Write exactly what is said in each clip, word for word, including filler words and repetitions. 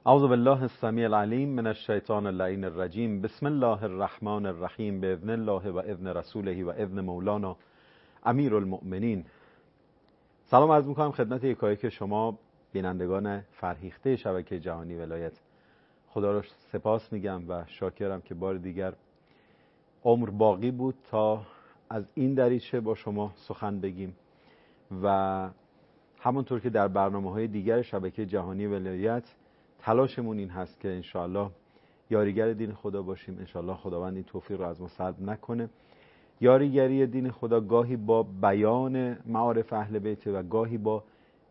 اعوذ بالله السمیع العلیم من الشیطان اللعین الرجیم. بسم الله الرحمن الرحیم. باذن الله و اذن رسوله و اذن مولانا امیر المؤمنین. سلام عرض میکنم خدمت یکایک شما بینندگان فرهیخته شبکه جهانی ولایت. خدا را سپاس میگم و شاکرم که بار دیگر عمر باقی بود تا از این دریچه با شما سخن بگیم و همونطور که در برنامه‌های دیگر شبکه جهانی ولایت تلاشمون این هست که انشاءالله یاریگر دین خدا باشیم. انشاءالله خداوند این توفیق رو از ما سلب نکنه. یاریگری دین خدا گاهی با بیان معارف اهل بیت و گاهی با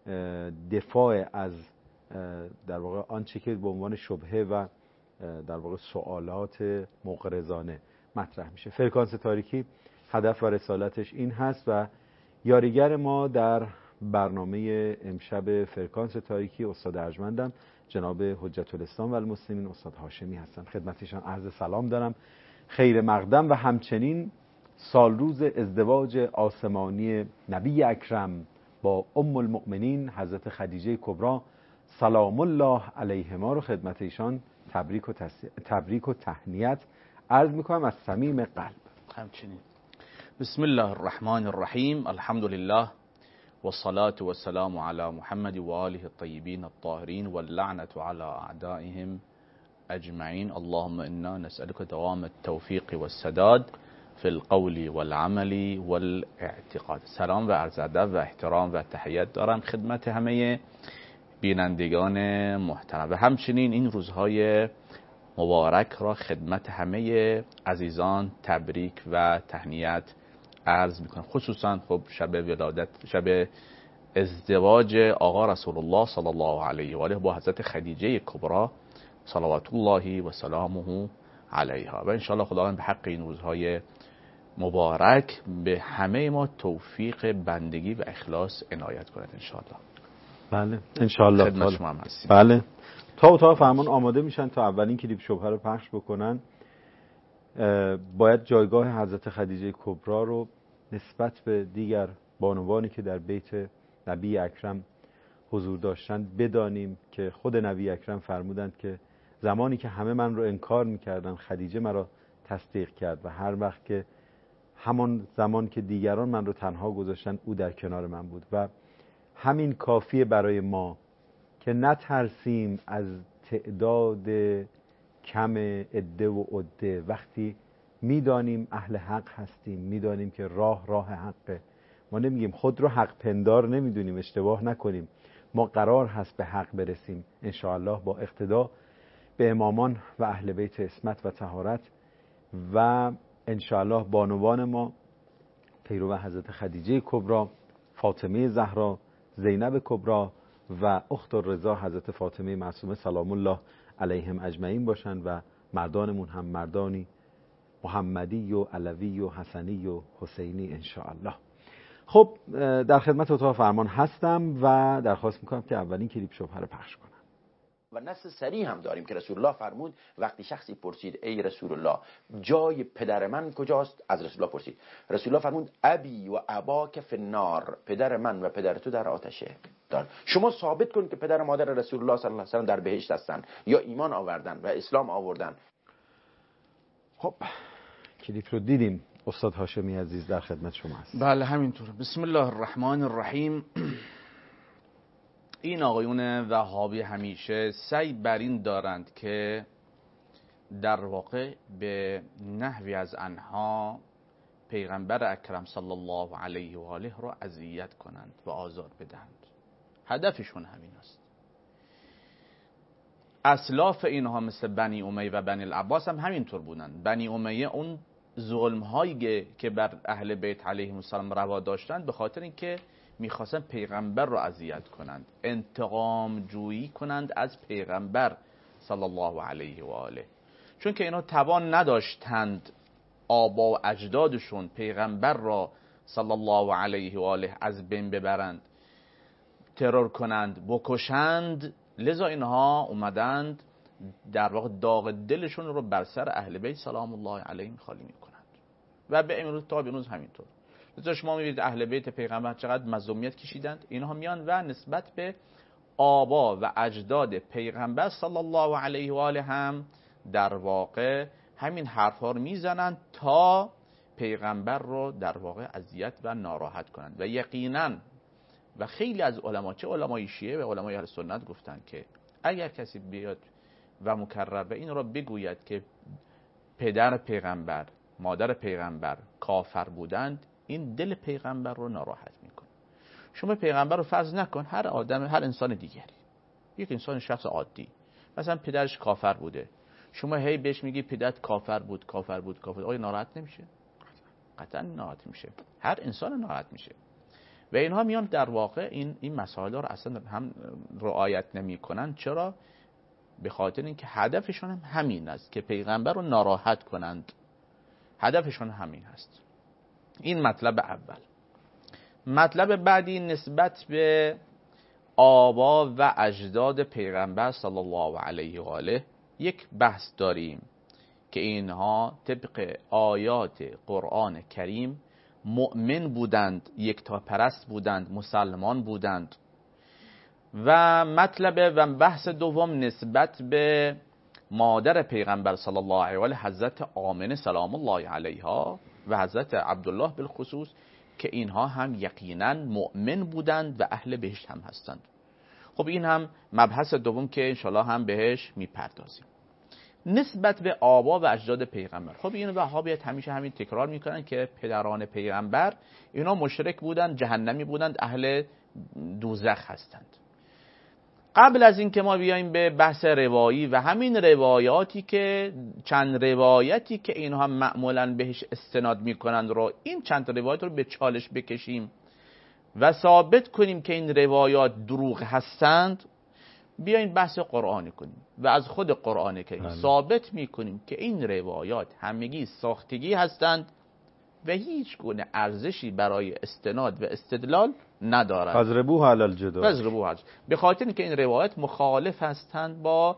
دفاع از در واقع آنچه که به عنوان شبهه و در واقع سوالات مغرضانه مطرح میشه. فرکانس تاریکی هدف و رسالتش این هست و یاریگر ما در برنامه امشب فرکانس تاریکی استاد ارجمندم جناب حجت الاسلام و المسلمین استاد هاشمی هستن. خدمتشان عرض سلام دارم، خیر مقدم و همچنین سال روز ازدواج آسمانی نبی اکرم با ام المؤمنین حضرت خدیجه کبری سلام الله علیهما رو خدمت ایشان تبریک و تس... تبریک و تهنیت عرض میکنم از صمیم قلب. همچنین بسم الله الرحمن الرحیم. الحمد لله والصلاة والسلام على محمد و آله الطیبین الطاهرین واللعنة على اعدائهم اجمعین. اللهم انا نسألك دوام التوفیق والسداد في القول والعمل والاعتقاد. سلام و عرض ادب و احترام و تحیت دارم خدمت همه بینندگان محترم و همچنین این روزهای مبارک را خدمت همه عزیزان تبریک و تهنیت عرض میکنم. خصوصا خب شب ولادت، شب ازدواج آقا رسول الله صلی الله علیه و آله با حضرت خدیجه کبری صلوات الله و سلامه علیها و انشاءالله خداوند به حق این روزهای مبارک به همه ما توفیق بندگی و اخلاص عنایت کند انشاءالله. بله انشاءالله. خدمت شما هم هستیم. بله تا و تا فرمان آماده میشن تا اولین کلیپ شبهه رو پخش بکنن. باید جایگاه حضرت خدیجه کبری رو نسبت به دیگر بانوانی که در بیت نبی اکرم حضور داشتند بدانیم که خود نبی اکرم فرمودند که زمانی که همه من رو انکار میکردن خدیجه مرا تصدیق کرد و هر وقت که همان زمان که دیگران من رو تنها گذاشتن او در کنار من بود و همین کافیه برای ما که نترسیم از تعداد کم عده و عده. وقتی میدانیم اهل حق هستیم، میدانیم که راه راه حقه، ما نمیگیم خود رو حق پندار نمیدونیم، اشتباه نکنیم، ما قرار هست به حق برسیم انشاءالله با اقتدا به امامان و اهل بیت عصمت و طهارت و انشاءالله بانوان ما پیرو حضرت خدیجه کبری، فاطمه زهرا، زینب کبری و اخت الرضا حضرت فاطمه معصومه سلام الله علیهم اجمعین باشند و مردانمون هم مردانی محمدی و علوی و حسنی و حسینی انشاءالله. خب در خدمت اتاق فرمان هستم و درخواست میکنم که اولین کلیپ شبهه رو پخش کنم. و نص صریح هم داریم که رسول الله فرمود وقتی شخصی پرسید ای رسول الله جای پدر من کجاست، از رسول الله پرسید، رسول الله فرمود ابی و اباک فی النار، پدر من و پدر تو در آتشه. دار شما ثابت کن که پدر و مادر رسول الله صلی الله علیه و سلم در بهشت هستن یا ایمان آوردن و اسلام آوردن. خب کلیپ رو دیدیم. استاد هاشمی عزیز در خدمت شما هست. بله همینطور. بسم الله الرحمن الرحیم. این آقایون وهابی همیشه سعی بر این دارند که در واقع به نحوی از آنها پیغمبر اکرم صلی الله علیه و آله را اذیت کنند و آزار بدهند. هدفشون همین است. اسلاف اینها مثل بنی امیه و بنی العباس هم همینطور بودند. بنی امیه اون ظلم هایی که بر اهل بیت علیهم السلام روا داشتند به خاطر اینکه میخواستن پیغمبر رو اذیت کنند، انتقام جویی کنند از پیغمبر صلی الله علیه و آله. چون که اینا توان نداشتند آبا و اجدادشون پیغمبر را صلی الله علیه و آله از بین ببرند، ترور کنند، بکشند، لذا اینها اومدند در واقع داغ دلشون رو بر سر اهل بیت سلام الله علیهم خالی میکنند و به امروز تا به امروز همینطور. لذا شما میبینید اهل بیت پیغمبر چقدر مظلومیت کشیدند، اینها میان و نسبت به آبا و اجداد پیغمبر صلی الله علیه و آله هم در واقع همین حرفها رو میزنن تا پیغمبر رو در واقع اذیت و ناراحت کنند. و یقینا و خیلی از علما، چه علمای شیعه و علمای اهل سنت، گفتن که اگر کسی بیاد و مکرر به این رو بگوید که پدر پیغمبر، مادر پیغمبر کافر بودند، این دل پیغمبر رو ناراحت میکنه. شما پیغمبر رو فرض نکن هر آدم، هر انسان دیگری، یک انسان شخص عادی، مثلا پدرش کافر بوده، شما هی بهش میگی پدرت کافر بود کافر بود کافر، آیا ناراحت نمیشه؟ قطعا ناراحت میشه، هر انسان ناراحت میشه. و اینها میان در واقع این این مسائل رو اصلا هم رعایت نمیکنن. چرا؟ به خاطر اینکه هدفشون هم همین است که پیغمبر رو ناراحت کنند. هدفشون همین هست. این مطلب اول. مطلب بعدی نسبت به آبا و اجداد پیغمبر صلی الله علیه و آله یک بحث داریم که اینها طبق آیات قرآن کریم مؤمن بودند، یکتا پرست بودند، مسلمان بودند. و مطلب و بحث دوم نسبت به مادر پیغمبر صلی الله علیه و آله حضرت آمنه سلام الله علیها و حضرت عبدالله بالخصوص، که اینها هم یقینا مؤمن بودند و اهل بهشت هم هستند. خب این هم مبحث دوم که انشالله هم بهش میپردازیم. نسبت به آبا و اجداد پیغمبر، خب این وهابیت همیشه همین تکرار میکنن که پدران پیغمبر اینا مشرک بودند، جهنمی بودند، اهل دوزخ هستند. قبل از این که ما بیایم به بحث روایی و همین روایاتی که چند روایتی که اینها معمولا بهش استناد میکنند رو، این چند روایت رو به چالش بکشیم و ثابت کنیم که این روایات دروغ هستند، بیاین بحث قرآنی کنیم و از خود قرآن کریم ثابت میکنیم که این روایات همگی ساختگی هستند و هیچ گونه ارزشی برای استناد و استدلال ندارند. فضربوه علی الجدار. فضربوه علی الجدار. به خاطر اینکه این روایات مخالف هستند با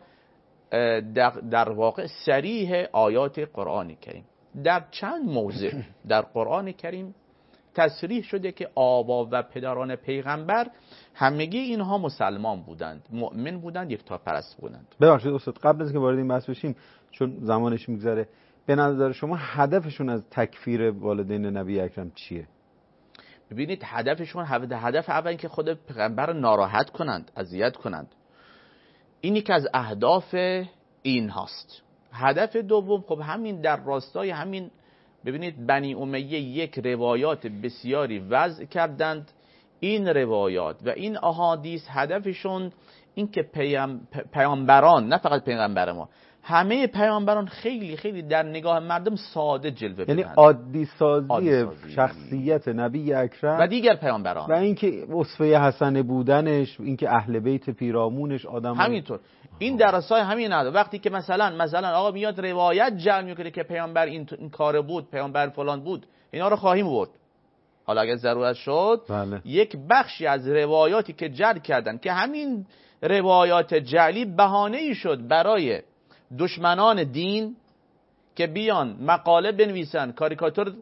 در, در واقع صریح آیات قرآن کریم. در چند موضع در قرآن کریم تصریح شده که آبا و پدران پیغمبر همگی اینها مسلمان بودند، مؤمن بودند، یکتا پرست بودند. ببخشید استاد، قبل از که وارد این بحث بشیم چون زمانش میگذره، به نظر شما هدفشون از تکفیر والدین نبی اکرم چیه؟ ببینید هدفشون هدف اول که خود پیغمبر رو ناراحت کنند، اذیت کنند. اینی که از اهداف این هاست. هدف دوم خب همین در راستای همین، ببینید بنی امیه یک روایات بسیاری وضع کردند. این روایات و این احادیث هدفشون این که پیامبران، نه فقط پیغمبر ما، همه پیامبران خیلی خیلی در نگاه مردم ساده جلوه بدن. یعنی عادی سازی, عادی سازی شخصیت نبی اکرم و دیگر پیامبران و اینکه اسوه حسنه بودنش، اینکه اهل بیت پیرامونش آدم همینطور. این در راستای همین هست. وقتی که مثلا مثلا آقا میاد روایت جمع میکنه که پیامبر این, این کار بود، پیامبر فلان بود، اینا رو خواهیم برد. حالا اگه ضرورت شد بله. یک بخشی از روایاتی که جعل کردن که همین روایات جعلی بهانه‌ای شد برای دشمنان دین که بیان مقاله بنویسن، کاریکاتور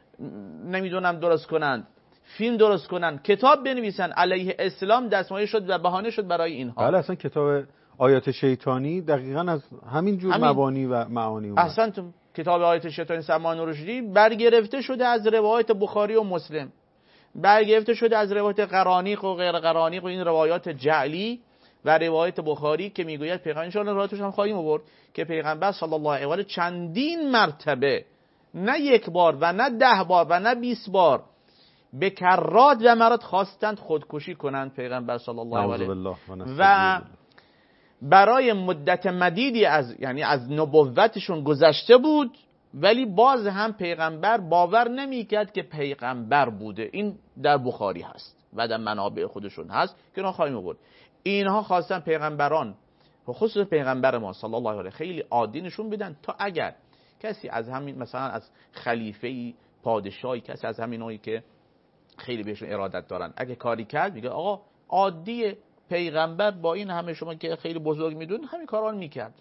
نمیدونم درست کنند، فیلم درست کنند، کتاب بنویسن علیه اسلام، دستمایه شد و بهانه شد برای اینها. بله اصلا کتاب آیات شیطانی دقیقا از همین جور همین مبانی و معانی اومد. احسنتم. کتاب آیات شیطانی سلمان رشدی برگرفته شده از روایت بخاری و مسلم، برگرفته شده از روایت قرانیق و غیر قرانیق و این روایات جعلی و روایت بخاری که میگوید پیغمبر، ان شاء الله روایتش هم خواهیم آورد که پیغمبر صلی الله علیه و آله چندین مرتبه، نه یک بار و نه ده بار و نه بیست بار، به کرات و مرات خواستند خودکشی کنند پیغمبر صلی الله علیه و آله و برای مدت مدیدی از یعنی از نبوتشون گذشته بود، ولی باز هم پیغمبر باور نمیکرد که پیغمبر بوده. این در بخاری هست و در منابع خودشون هست که اینا خواهیم آورد. اینها خواستن پیغمبران و خصوص پیغمبر ما صلی الله علیه خیلی عادی نشون بدن تا اگر کسی از همین مثلا از خلیفه‌ای، پادشاهی، کسی از همینایی که خیلی بهشون ارادت دارن اگه کاری کرد میگه آقا عادیه، پیغمبر با این همه شما که خیلی بزرگ میدون همین کارا رو میکرد.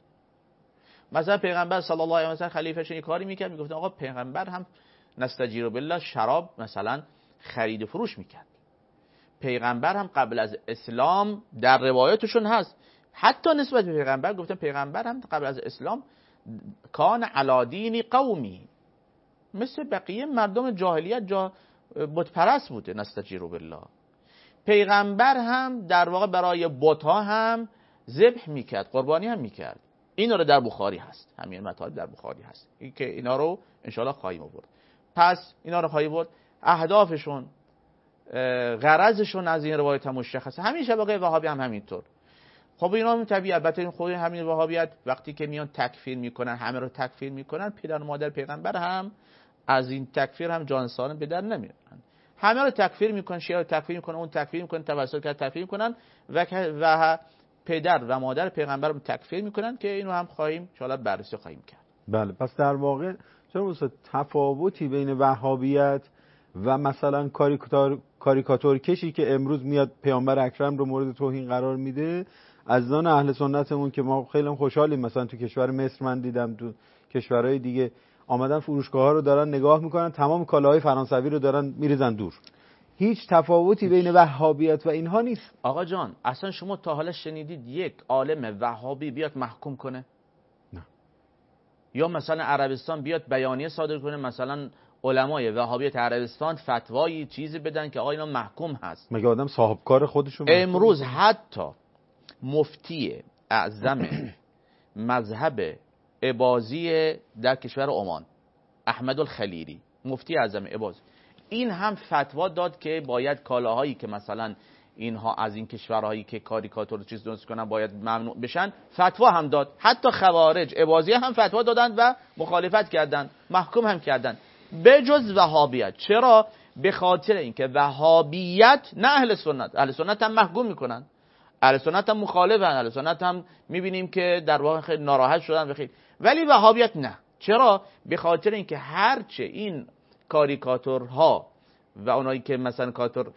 مثلا پیغمبر صلی الله علیه و آله خلیفه‌ش این کاری میکرد، میگفت آقا پیغمبر هم نستجیر بالله شراب مثلا خرید و فروش میکرد. پیغمبر هم قبل از اسلام در روایاتشون هست، حتی نسبت به پیغمبر گفتن پیغمبر هم قبل از اسلام کان علی دین قومی، مثل بقیه مردم جاهلیت جا بت پرست بوده. نستجیر بالله. پیغمبر هم در واقع برای بت ها هم ذبح میکرد، قربانی هم میکرد. اینا رو در بخاری هست، همین مطالب در بخاری هست، این که اینا رو انشالله خواهیم آورد. پس اینا رو خواهیم آورد. اهدافشون، غرضشون از این روایت هم مشخصه. همین شبکه وهابی هم همینطور. خب اینا هم طبیعی، البته خود همین وهابیت وقتی که میان تکفیر میکنن، همه رو تکفیر میکنن، پدر و مادر پیغمبر هم از این تکفیر هم جان سالم به در نمیارن. همه رو تکفیر میکنن، شیعه رو تکفیر میکنن، اون تکفیر میکنن، توسل کرد تکفیر میکنن و و پدر و مادر پیغمبر رو تکفیر میکنن که اینو هم خواهیم ان شاء الله بررسی خواهیم کرد. بله، پس در واقع چون تفاوتی بین وهابیت و مثلا کاریکاتور کاریکاتور کشی که امروز میاد پیامبر اکرم رو مورد توهین قرار میده، از آن اهل سنتمون که ما خیلی خوشحالیم، مثلا تو کشور مصر من دیدم، تو کشورهای دیگه آمدن فروشگاه ها رو دارن نگاه میکنن، تمام کالاهای فرانسوی رو دارن میریزن دور. هیچ تفاوتی بین وهابیت و اینها نیست. آقا جان اصلا شما تا حالا شنیدید یک عالم وهابی بیاد محکوم کنه؟ نه. یا مثلا عربستان بیاد بیانیه صادر کنه، مثلا علمای وهابیت عربستان فتوایی چیزی بدن که آقا اینا محکوم هست؟ مگه آدم صاحب کار خودشون؟ امروز حتی مفتی اعظم مذهب اباضی در کشور عمان، احمد الخلیلی، مفتی اعظم اباضی، این هم فتوا داد که باید کالاهایی که مثلا اینها از این کشورهایی که کاریکاتور چیز درست کنن باید ممنوع بشن، فتوا هم داد. حتی خوارج اباضی هم فتوا دادند و مخالفت کردند، محکوم هم کردند، به جز وهابیت. چرا؟ به خاطر اینکه وهابیت نه اهل سنت، اهل سنت هم محکوم میکنن، اهل سنت هم مخالفن، اهل سنت هم میبینیم که در واقع خیلی ناراحت شدن بخیر، ولی وهابیت نه. چرا؟ به خاطر اینکه هرچه این کاریکاتورها و اونایی که مثلا کاریکاتور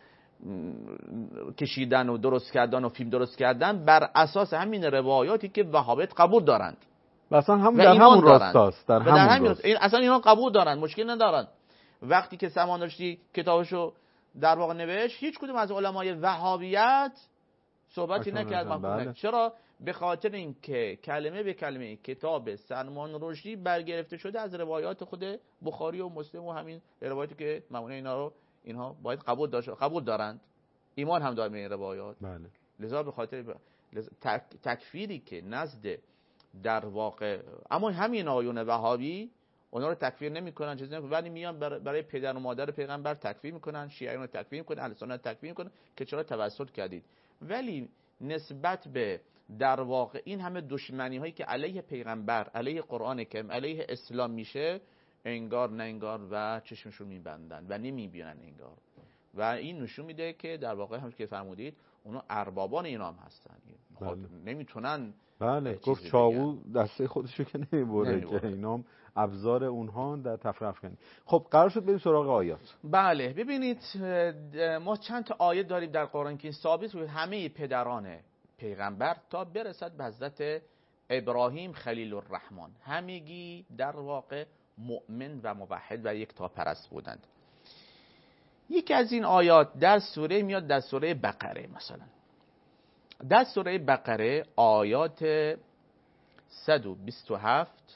کشیدن و درست کردن و فیلم درست کردن بر اساس همین روایاتی که وهابیت قبول دارند، مثلا هم در همون راستاست، در همون, همون راست. این اصلا اینا قبول دارن، مشکل ندارن. وقتی که سلمان رشدی کتابشو در واقع نوشت، هیچ کدوم از علمای وهابیت صحبتی نکرد. بله. چرا؟ به خاطر اینکه کلمه به کلمه کتاب سلمان رشدی برگرفته شده از روایات خود بخاری و مسلم و همین روایاتی که معمولا اینا رو اینها باید قبول داشت قبول دارند، ایمان هم دارن به این روایات. بله. لذا به خاطر تک... تکفیری که نزد در واقع اما همین آیون وهابی اونا رو تکفیر نمیکنن، چیزی نمیکنن، ولی میان برای پدر و مادر پیغمبر تکفیر میکنن، شیعیان رو تکفیر میکنن، اهل سنت تکفیر میکنن که چرا توسل کردید. ولی نسبت به در واقع این همه دشمنی هایی که علیه پیغمبر، علیه قرآن کریم، علیه اسلام میشه، انگار نه انگار و چشمشون میبندن و نمیبینن انگار. و این نشون میده که در واقع همون که فرمودید اونا اربابان اینا هم هستن. بله. نمیتونن. بله، گفت چاقو دسته خودشو که نمیبره که اینا هم ابزار اونها در تفرقه کنی. خب قرار شد بریم سراغ آیات. بله ببینید ما چند تا آیه داریم در قرآن که ثابت بود همه پدران پیغمبر تا برسد به حضرت ابراهیم خلیل الرحمن همگی در واقع مؤمن و موحد و یک تا پرست بودند. یکی از این آیات در سوره میاد در سوره بقره، مثلا در سوره بقره آیات صد و بیست و هفت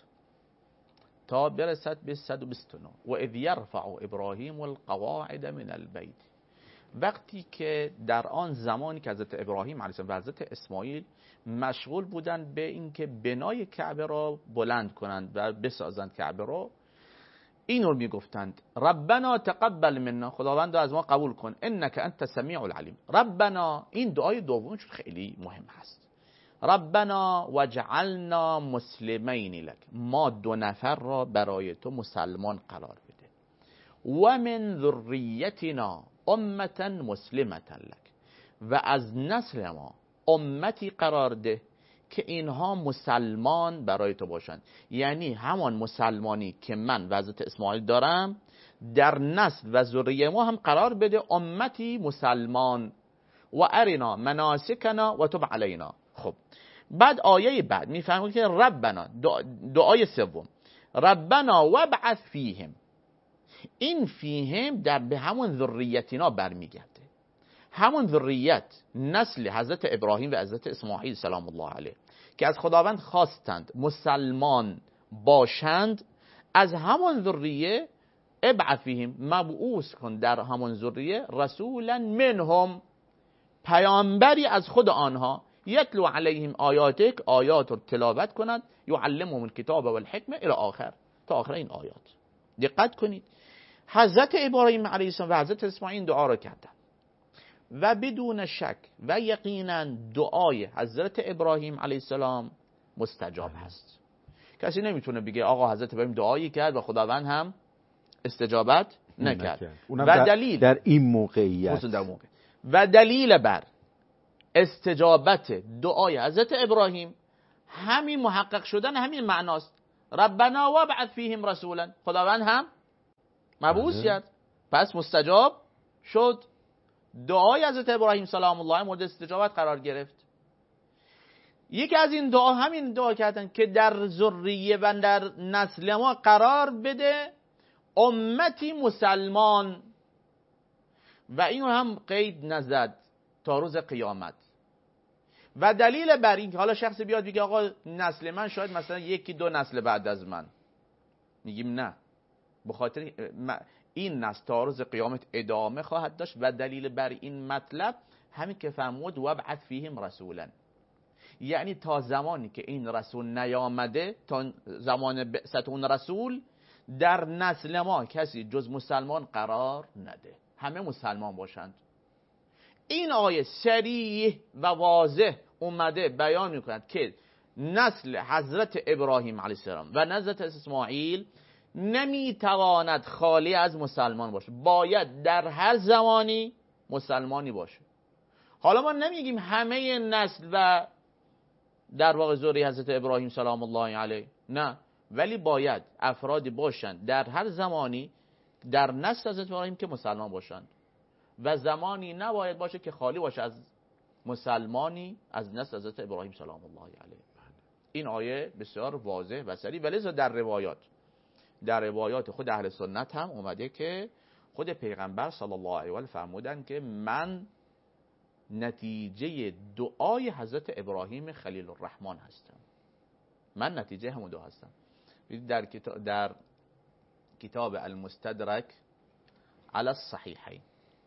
تا برسد به صد و بیست و نه. و اذ یرفع ابراهیم القواعد من البیت، وقتی که در آن زمانی که حضرت ابراهیم علیه السلام و حضرت اسماعیل مشغول بودند به اینکه بنای کعبه را بلند کنند و بسازند کعبه را، این رو میگفتند ربنا تقبل منا، خداوند از ما قبول کن، انک انت سمیع العلیم. ربنا، این دعای دومش خیلی مهم هست. ربنا وجعلنا مسلمین لک، ما دو نفر را برای تو مسلمان قرار بده، و من ذریتنا امتا مسلمتا لک، و از نسل ما امتی قرار ده که اینها مسلمان برای تو باشند. یعنی همان مسلمانی که من و حضرت اسماعیل دارم در نسل و ذریه ما هم قرار بده، امتی مسلمان. و ارنا مناسکنا و تب علینا. خب بعد آیه بعد میفهمید که ربنا، دعای سوم، ربنا وابعث فیهم، این فیهم در به همون ذریتنا برمیگرده. همون ذریت نسل حضرت ابراهیم و حضرت اسماعیل سلام الله علیه که از خداوند خواستند مسلمان باشند، از همون ذریه ابعث فیهم، مبعوث کن در همون ذریه رسولا منهم، پیامبری از خود آنها، یتلو علیهم آیاتک، آیات رو تلاوت کند، یعلمهم الکتاب و الحکمه الی آخر، تا آخر این آیات. دقت کنید حضرت ابراهیم علیه السلام و حضرت اسماعیل دعا رو کردن و بدون شک و یقینا دعای حضرت ابراهیم علیه السلام مستجاب هست. کسی نمیتونه بگه آقا حضرت ابراهیم دعایی کرد و خداوند هم استجابت نکرد. و دلیل در این موقعیت در موقع. و دلیل بر استجابت دعای حضرت ابراهیم همین محقق شدن همین معناست. ربنا وابعث فیهم رسولا، خداوند هم مبعوث کرد پس مستجاب شد. دعای حضرت ابراهیم سلام الله مورد استجابت قرار گرفت. یکی از این دعا همین دعا کردن که در ذریه و در نسل ما قرار بده امتی مسلمان، و اینو هم قید نزد تا روز قیامت. و دلیل بر این که حالا شخص بیاد بگه آقا نسل من شاید مثلا یکی دو نسل بعد از من، میگیم نه، به خاطر این نسل تا روز قیامت ادامه خواهد داشت. و دلیل بر این مطلب همین که فرمود وابعث فیهم رسولا، یعنی تا زمانی که این رسول نیامده، تا زمان بعثت اون رسول، در نسل ما کسی جز مسلمان قرار نده، همه مسلمان باشند. این آیه صریح و واضح اومده بیان میکند که نسل حضرت ابراهیم علیه السلام و نسل اسماعیل نمیتواند خالی از مسلمان باشه، باید در هر زمانی مسلمانی باشه. حالا ما نمیگیم همه نسل و در واقع ذریه حضرت ابراهیم سلام الله علیه، نه، ولی باید افرادی باشند در هر زمانی در نسل حضرت ابراهیم که مسلمان باشند، و زمانی نباید باشه که خالی باشه از مسلمانی از نسل حضرت ابراهیم سلام الله علیه. این آیه بسیار واضح و صریح. ولی در روایات در روایات خود اهل سنت هم اومده که خود پیغمبر صلی الله علیه و آله فرمودن که من نتیجه دعای حضرت ابراهیم خلیل الرحمن هستم، من نتیجه همون دعا هستم. در کتاب در کتاب المستدرک علی الصحیحین،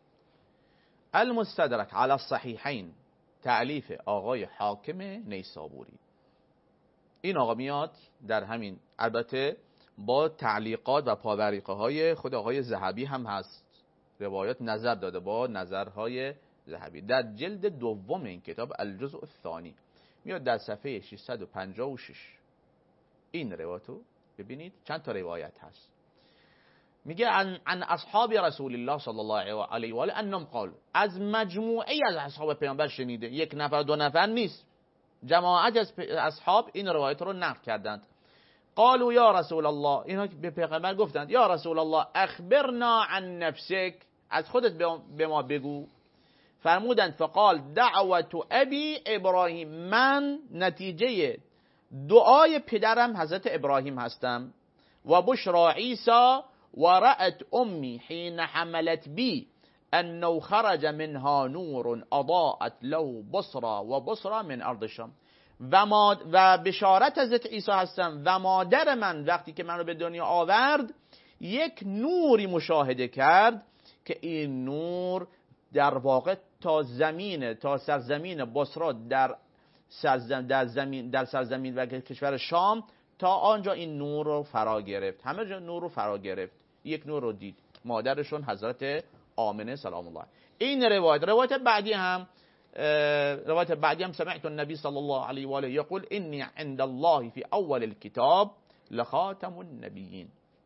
المستدرک علی الصحیحین تألیف آقای حاکم نیسابوری، این آقا میاد در همین، البته با تعلیقات و پاوریقه های خود آقای ذهبی هم هست، روایات نظر داده با نظرهای ذهبی. در جلد دوم این کتاب الجزء الثانی میاد در صفحه ششصد و پنجاه و شش این روایتو ببینید، چند تا روایت هست. میگه عن, عن اصحاب رسول الله صلی الله علیه و آله انهم قالوا، از مجموعه از اصحاب پیامبر شنیده، یک نفر دو نفر نیست، جماعت از اصحاب این روایت رو نقل کردند. قالوا یا رسول الله، اینا به پیغمبر گفتند یا رسول الله اخبرنا عن نفسک، از خودت به ما بگو. فرمودند فقال دعوت ابی ابراهیم، من نتیجه دعای پدرم حضرت ابراهیم هستم. و بشرا عیسی و رأت امی حین حملت بی انه خرج منها نور اضاءت له بصرا و بصرا من ارض شام. و, ما و بشارت حضرت عیسی هستم و مادر من وقتی که من رو به دنیا آورد یک نوری مشاهده کرد که این نور در واقع تا زمین تا سرزمین بصرا در سرزمین در زمین در سرزمین و کشور شام، تا آنجا این نور رو فرا گرفت، همه جا نور رو فرا گرفت، یک نور رو دید، مادرشون حضرت آمنه سلام الله. این روایت روایت بعدی هم روایت بعدی هم سمعت النبی صلی الله علیه و آله یقول انی عند الله فی اول الكتاب لخاتم النبیین،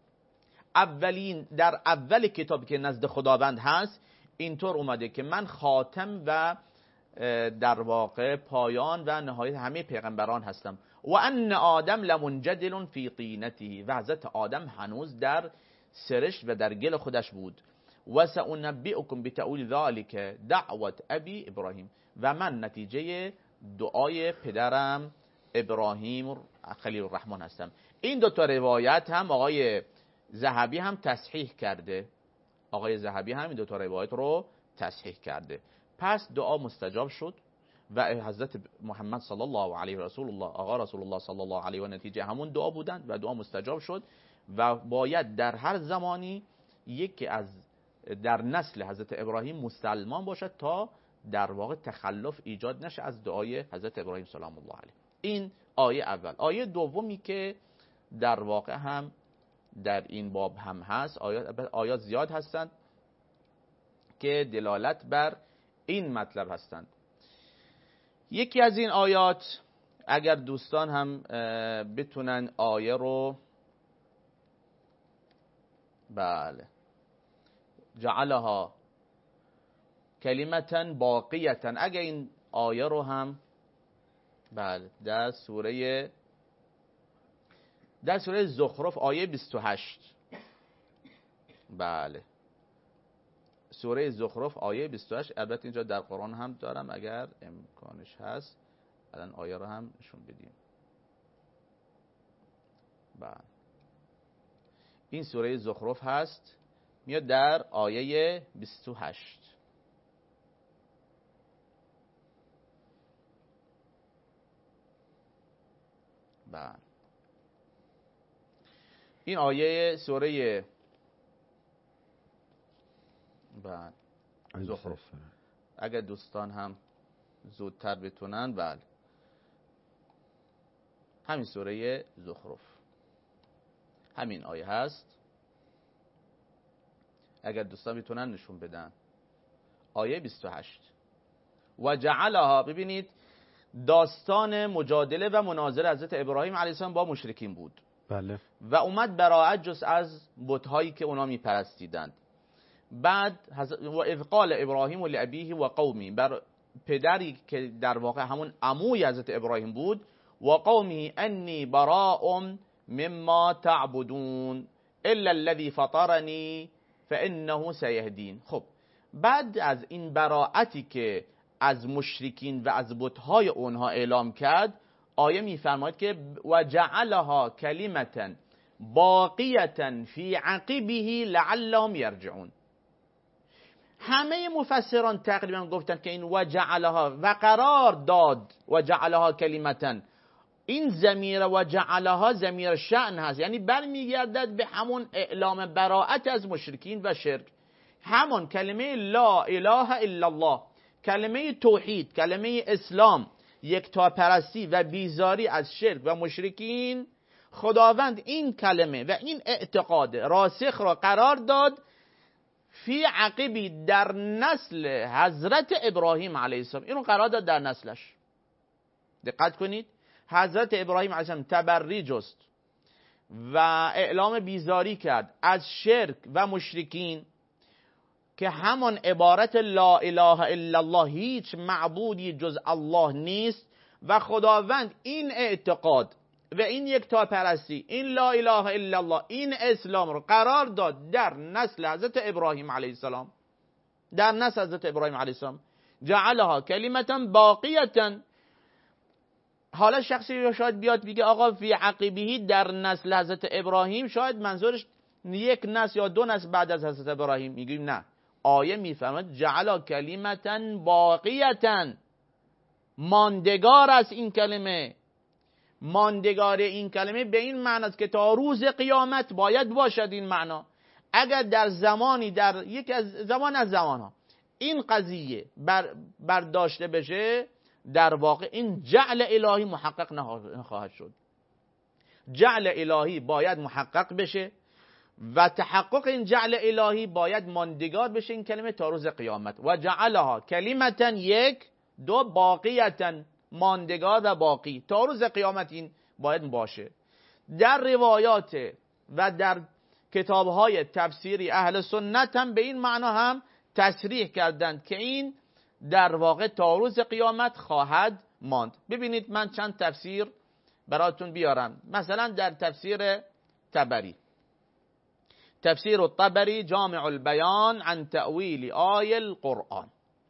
اولین در اول کتابی که نزد خداوند هست اینطور اومده که من خاتم و در واقع پایان و نهایت همه پیغمبران هستم. و ان آدم لمنجدل فی طینته، و حضرت آدم هنوز در سرشت و در گل خودش بود. و سأنبئکم بتأویل ذلک دعوت ابی ابراهیم، و من نتیجه دعای پدرم ابراهیم خلیل الرحمن هستم. این دو تا روایت هم آقای ذهبی هم تصحیح کرده، آقای ذهبی هم این دو تا روایت رو تصحیح کرده. پس دعا مستجاب شد و حضرت محمد صلی الله علیه و رسول الله آقا رسول الله صلی الله علیه و نتیجه همون دعا بودند و دعا مستجاب شد و باید در هر زمانی یکی از در نسل حضرت ابراهیم مسلمان باشد تا در واقع تخلف ایجاد نشه از دعای حضرت ابراهیم سلام الله علیه. این آیه اول. آیه دومی که در واقع هم در این باب هم هست، آیات آیات زیاد هستند که دلالت بر این مطلب هستند. یکی از این آیات اگر دوستان هم بتونن آیه رو بله جعلها کلمتا باقیتا، اگر این آیه رو هم بله در سوره در سوره زخرف آیه بیست و هشت، بله سوره زخرف آیه بیست و هشت، البته اینجا در قرآن هم دارم اگر امکانش هست الان آیه رو هم نشون بدیم. بله این سوره زخرف هست، میاد در آیه بیست و هشت. بله این آیه سوره بله زخرف، اگر دوستان هم زودتر بتونن بله همین سوره زخرف همین آیه هست، اگر دوستان بتونن نشون بدن. آیه بیست و هشت و جعلها، ببینید داستان مجادله و مناظره حضرت ابراهیم علیه السلام با مشرکین بود. بله. و اومد براءت جز از بت‌هایی که اونا میپرستیدند. بعد و اذ قال ابراهیم لابیه و قومی، بر پدری که در واقع همون عموی حضرت ابراهیم بود، و قومی انی براء مما تعبدون الا الذي فطرنی فانه سیهدین. خب بعد از این براءتی که از مشرکین و از بت‌های اونها اعلام کرد، آیه میفرماید که و جعلها کلمتا باقیتا فی عقبه لعلهم یرجعون. همه مفسران تقریبا گفتن که این و جعلها و قرار داد و جعلها کلمتا، این ضمیر و جعلها ضمیر شأن هست، یعنی برمیگردد به همون اعلام براءت از مشرکین و شرک. همون کلمه لا اله الا الله، کلمه توحید، کلمه اسلام، یکتاپرستی و بیزاری از شرک و مشرکین، خداوند این کلمه و این اعتقاد راسخ را قرار داد فی عقبی، در نسل حضرت ابراهیم علیه السلام. اینو قرار داد در نسلش. دقت کنید، حضرت ابراهیم علیه السلام تبری جست و اعلام بیزاری کرد از شرک و مشرکین که همان عبارت لا اله الا الله، هیچ معبودی جز الله نیست، و خداوند این اعتقاد و این یکتاپرستی، این لا اله الا الله، این اسلام رو قرار داد در نسل حضرت ابراهیم علیه السلام، در نسل حضرت ابراهیم علیه السلام. جعلها کلمتا باقیتا. حالا شخصی شاید بیاد بگه آقا فی عقبه در نسل حضرت ابراهیم، شاید منظورش یک نسل یا دو نسل بعد از حضرت ابراهیم. میگیم نه، آیه میفرماید جعل کلمتا باقیتا، ماندگار است این کلمه. ماندگار این کلمه به این معنی است که تا روز قیامت باید باشد این معنا. اگر در زمانی در یک از زمان از زمانها این قضیه بر برداشته بشه، در واقع این جعل الهی محقق نخواهد شد. جعل الهی باید محقق بشه و تحقق این جعل الهی باید ماندگار بشه این کلمه تا روز قیامت. و جعلها کلمتا، یک، دو، باقیتا، ماندگار و باقی تا روز قیامت این باید باشه. در روایات و در کتابهای تفسیری اهل سنت هم به این معنا هم تصریح کردند که این در واقع تا روز قیامت خواهد ماند. ببینید من چند تفسیر براتون بیارم. مثلا در تفسیر طبری، تفسیر الطبری جامع البیان عن تأویل آیه القرآن،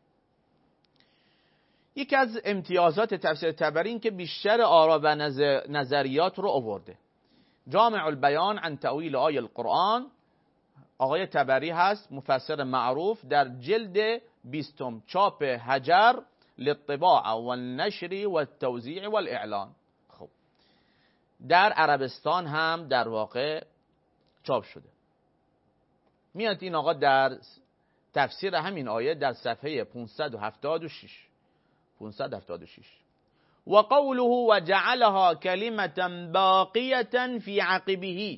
یکی از امتیازات تفسیر طبری این که بیشتر آرا و نظریات رو آورده. جامع البیان عن تأویل آیه القرآن، آقای طبری هست، مفسر معروف، در جلد بیستم چاپ حجر للطباعه و النشر و التوزیع و الاعلان. خب در عربستان هم در واقع چاپ شده. میاد این آقا در تفسیر همین آیه در صفحه پانصد و هفتاد و شش پانصد و هفتاد و شش و قوله و جعلها کلمة باقیة فی عقبه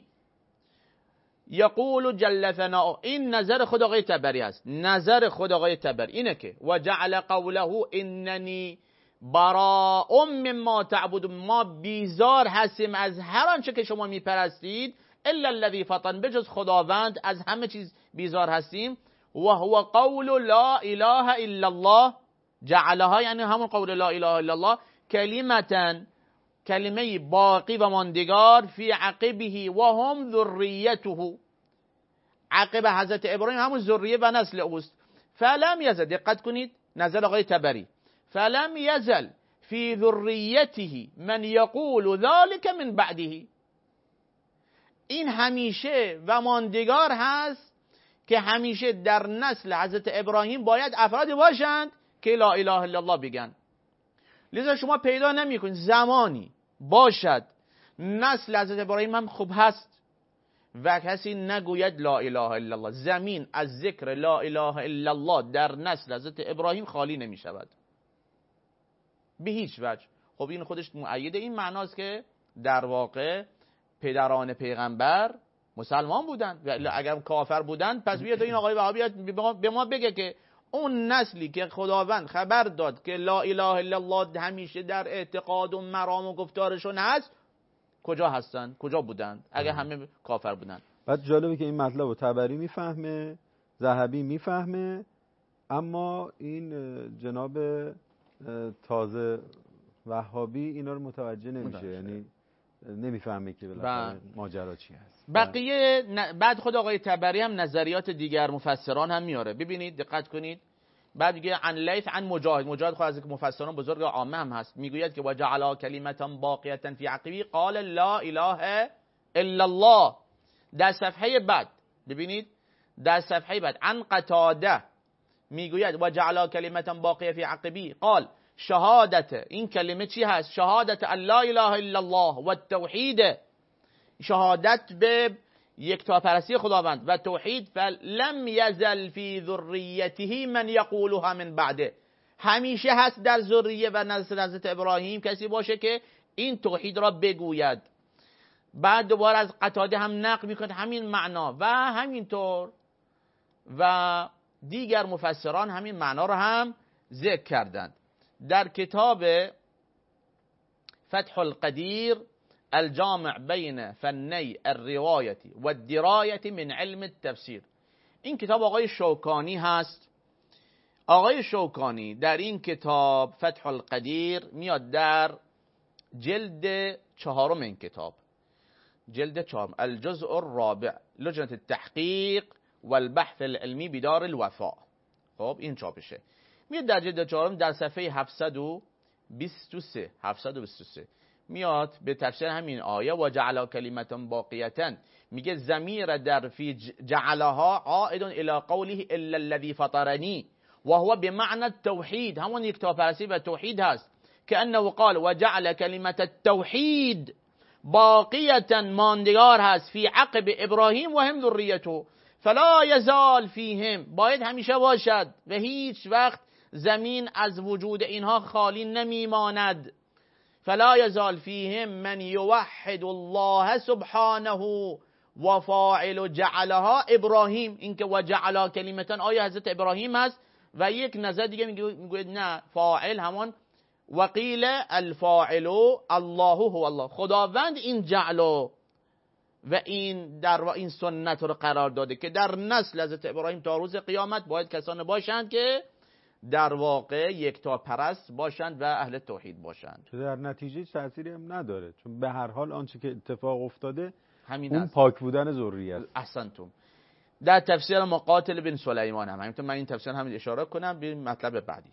یقول جل ثناؤه. این نظر خود آقای طبری هست. نظر خود آقای طبری اینه که و جعل قوله اننی براء مما تعبد، ما بیزار هستیم از هر آنچه که شما میپرستید، الا الذی فطرن، بجز خداوند از همه چیز بیزار هستیم. و هو قول لا اله الا الله، جعلها یعنی همون قول لا اله الا الله، کلمتا کلمه باقی و ماندگار، فی عقبه و هم ذریته، عقب حضرت ابراهیم همون ذریه و نسل اوست. فلم یزل، دقت کنید نظر آقای طبری، فلم یزل فی ذریته من یقول ذلك من بعده، این همیشه و ماندگار هست که همیشه در نسل حضرت ابراهیم باید افرادی باشند که لا اله الا الله بگن. لذا شما پیدا نمی کنید زمانی باشد نسل حضرت ابراهیم هم خوب هست و کسی نگوید لا اله الا الله. زمین از ذکر لا اله الا الله در نسل حضرت ابراهیم خالی نمی شود به هیچ وجه. خب این خودش مؤید این معناست که در واقع پدران پیغمبر مسلمان بودن و اگر کافر بودن پس بیاد این آقای وهابی به ما بگه که اون نسلی که خداوند خبر داد که لا اله الا الله همیشه در اعتقاد و مرام و گفتارشون هست، کجا هستن؟ کجا بودن اگر همه کافر بودن؟ بعد جالبه که این مطلب رو طبری میفهمه، ذهبی میفهمه، اما این جناب تازه وهابی اینا رو متوجه نمیشه، یعنی نمیفهمه که بالاخره ماجرا چی هست. بقیه بعد خود آقای طبری هم نظریات دیگر مفسران هم میاره. ببینید دقت کنید، بعد میگه عن لیث عن مجاهد، مجاهد خود از مفسران بزرگ عامه هم هست، میگوید که وجعل کلمة باقیة فی عقبه قال لا اله الا الله. در صفحه بعد ببینید، در صفحه بعد عن قتاده میگوید وجعل کلمة باقیة فی عقبه قال شهادت، این کلمه چی هست؟ شهادت ان لا اله الا الله و التوحید، شهادت به یکتاپرستی خداوند و توحید. فلم یزل فی ذریته من یقولها من بعده، همیشه هست در ذریه و نسل حضرت ابراهیم کسی باشه که این توحید را بگوید. بعد دوباره از قتاده هم نقل میکنه همین معنا و همینطور و دیگر مفسران همین معنا را هم ذکر کردند. در کتاب فتح القدیر الجامع بین فنی الروایت و الدرایت من علم التفسیر، این کتاب آقای شوکانی هست. آقای شوکانی در این کتاب فتح القدیر میاد در جلد چهارم این کتاب، جلد چهارم الجزء الرابع لجنة التحقیق والبحث العلمی بدار الوفاء. خب این چاپشه. میاد در جلد چهارم در صفحه هفتصد و بیست و سه هفتصد و بیست و سه میاد به تفسیر همین آیه و جعل کلمة باقیة، میگه ضمیر در فی جعلها عائد الى قوله الا الذي فطرنی و هو بمعنى التوحید، همون یکتاپرستی و توحید هست. که انه قال و جعل کلمة التوحید باقیة، ماندگار هست، فی عقب ابراهیم و هم ذریته فلا یزال فیهم، باید همیشه باشد و هیچ وقت زمین از وجود اینها خالی نمیماند. فلا یزال فیهم من یوحد الله سبحانه و فاعل جعلها ابراهیم، اینکه و جعلها کلمتان آیا حضرت ابراهیم هست و یک نظر دیگه میگوید نه فاعل همان وقیل الفاعل الله هو الله، خداوند این جعل و این در و این سنت رو قرار داده که در نسل حضرت ابراهیم تا روز قیامت باید کسانی باشند که در واقع یکتا پرست باشند و اهل توحید باشند. که در نتیجه تأثیری هم نداره، چون به هر حال آنچه که اتفاق افتاده همین اون است. پاک بودن ذریه است. احسنتم. در تفسیر مقاتل بن سلیمان هم همینطور، من این تفسیر هم اشاره کنم به مطلب بعدی.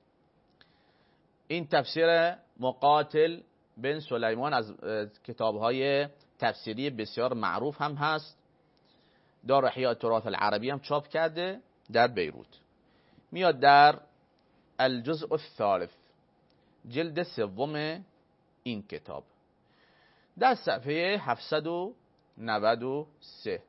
این تفسیر مقاتل بن سلیمان از کتاب‌های تفسیری بسیار معروف هم هست. دار احیاء التراث العربی هم چاپ کرده در بیروت. میاد در الجزء الثالث جلد سوم این کتاب در صفحه هفتصد و نود و سه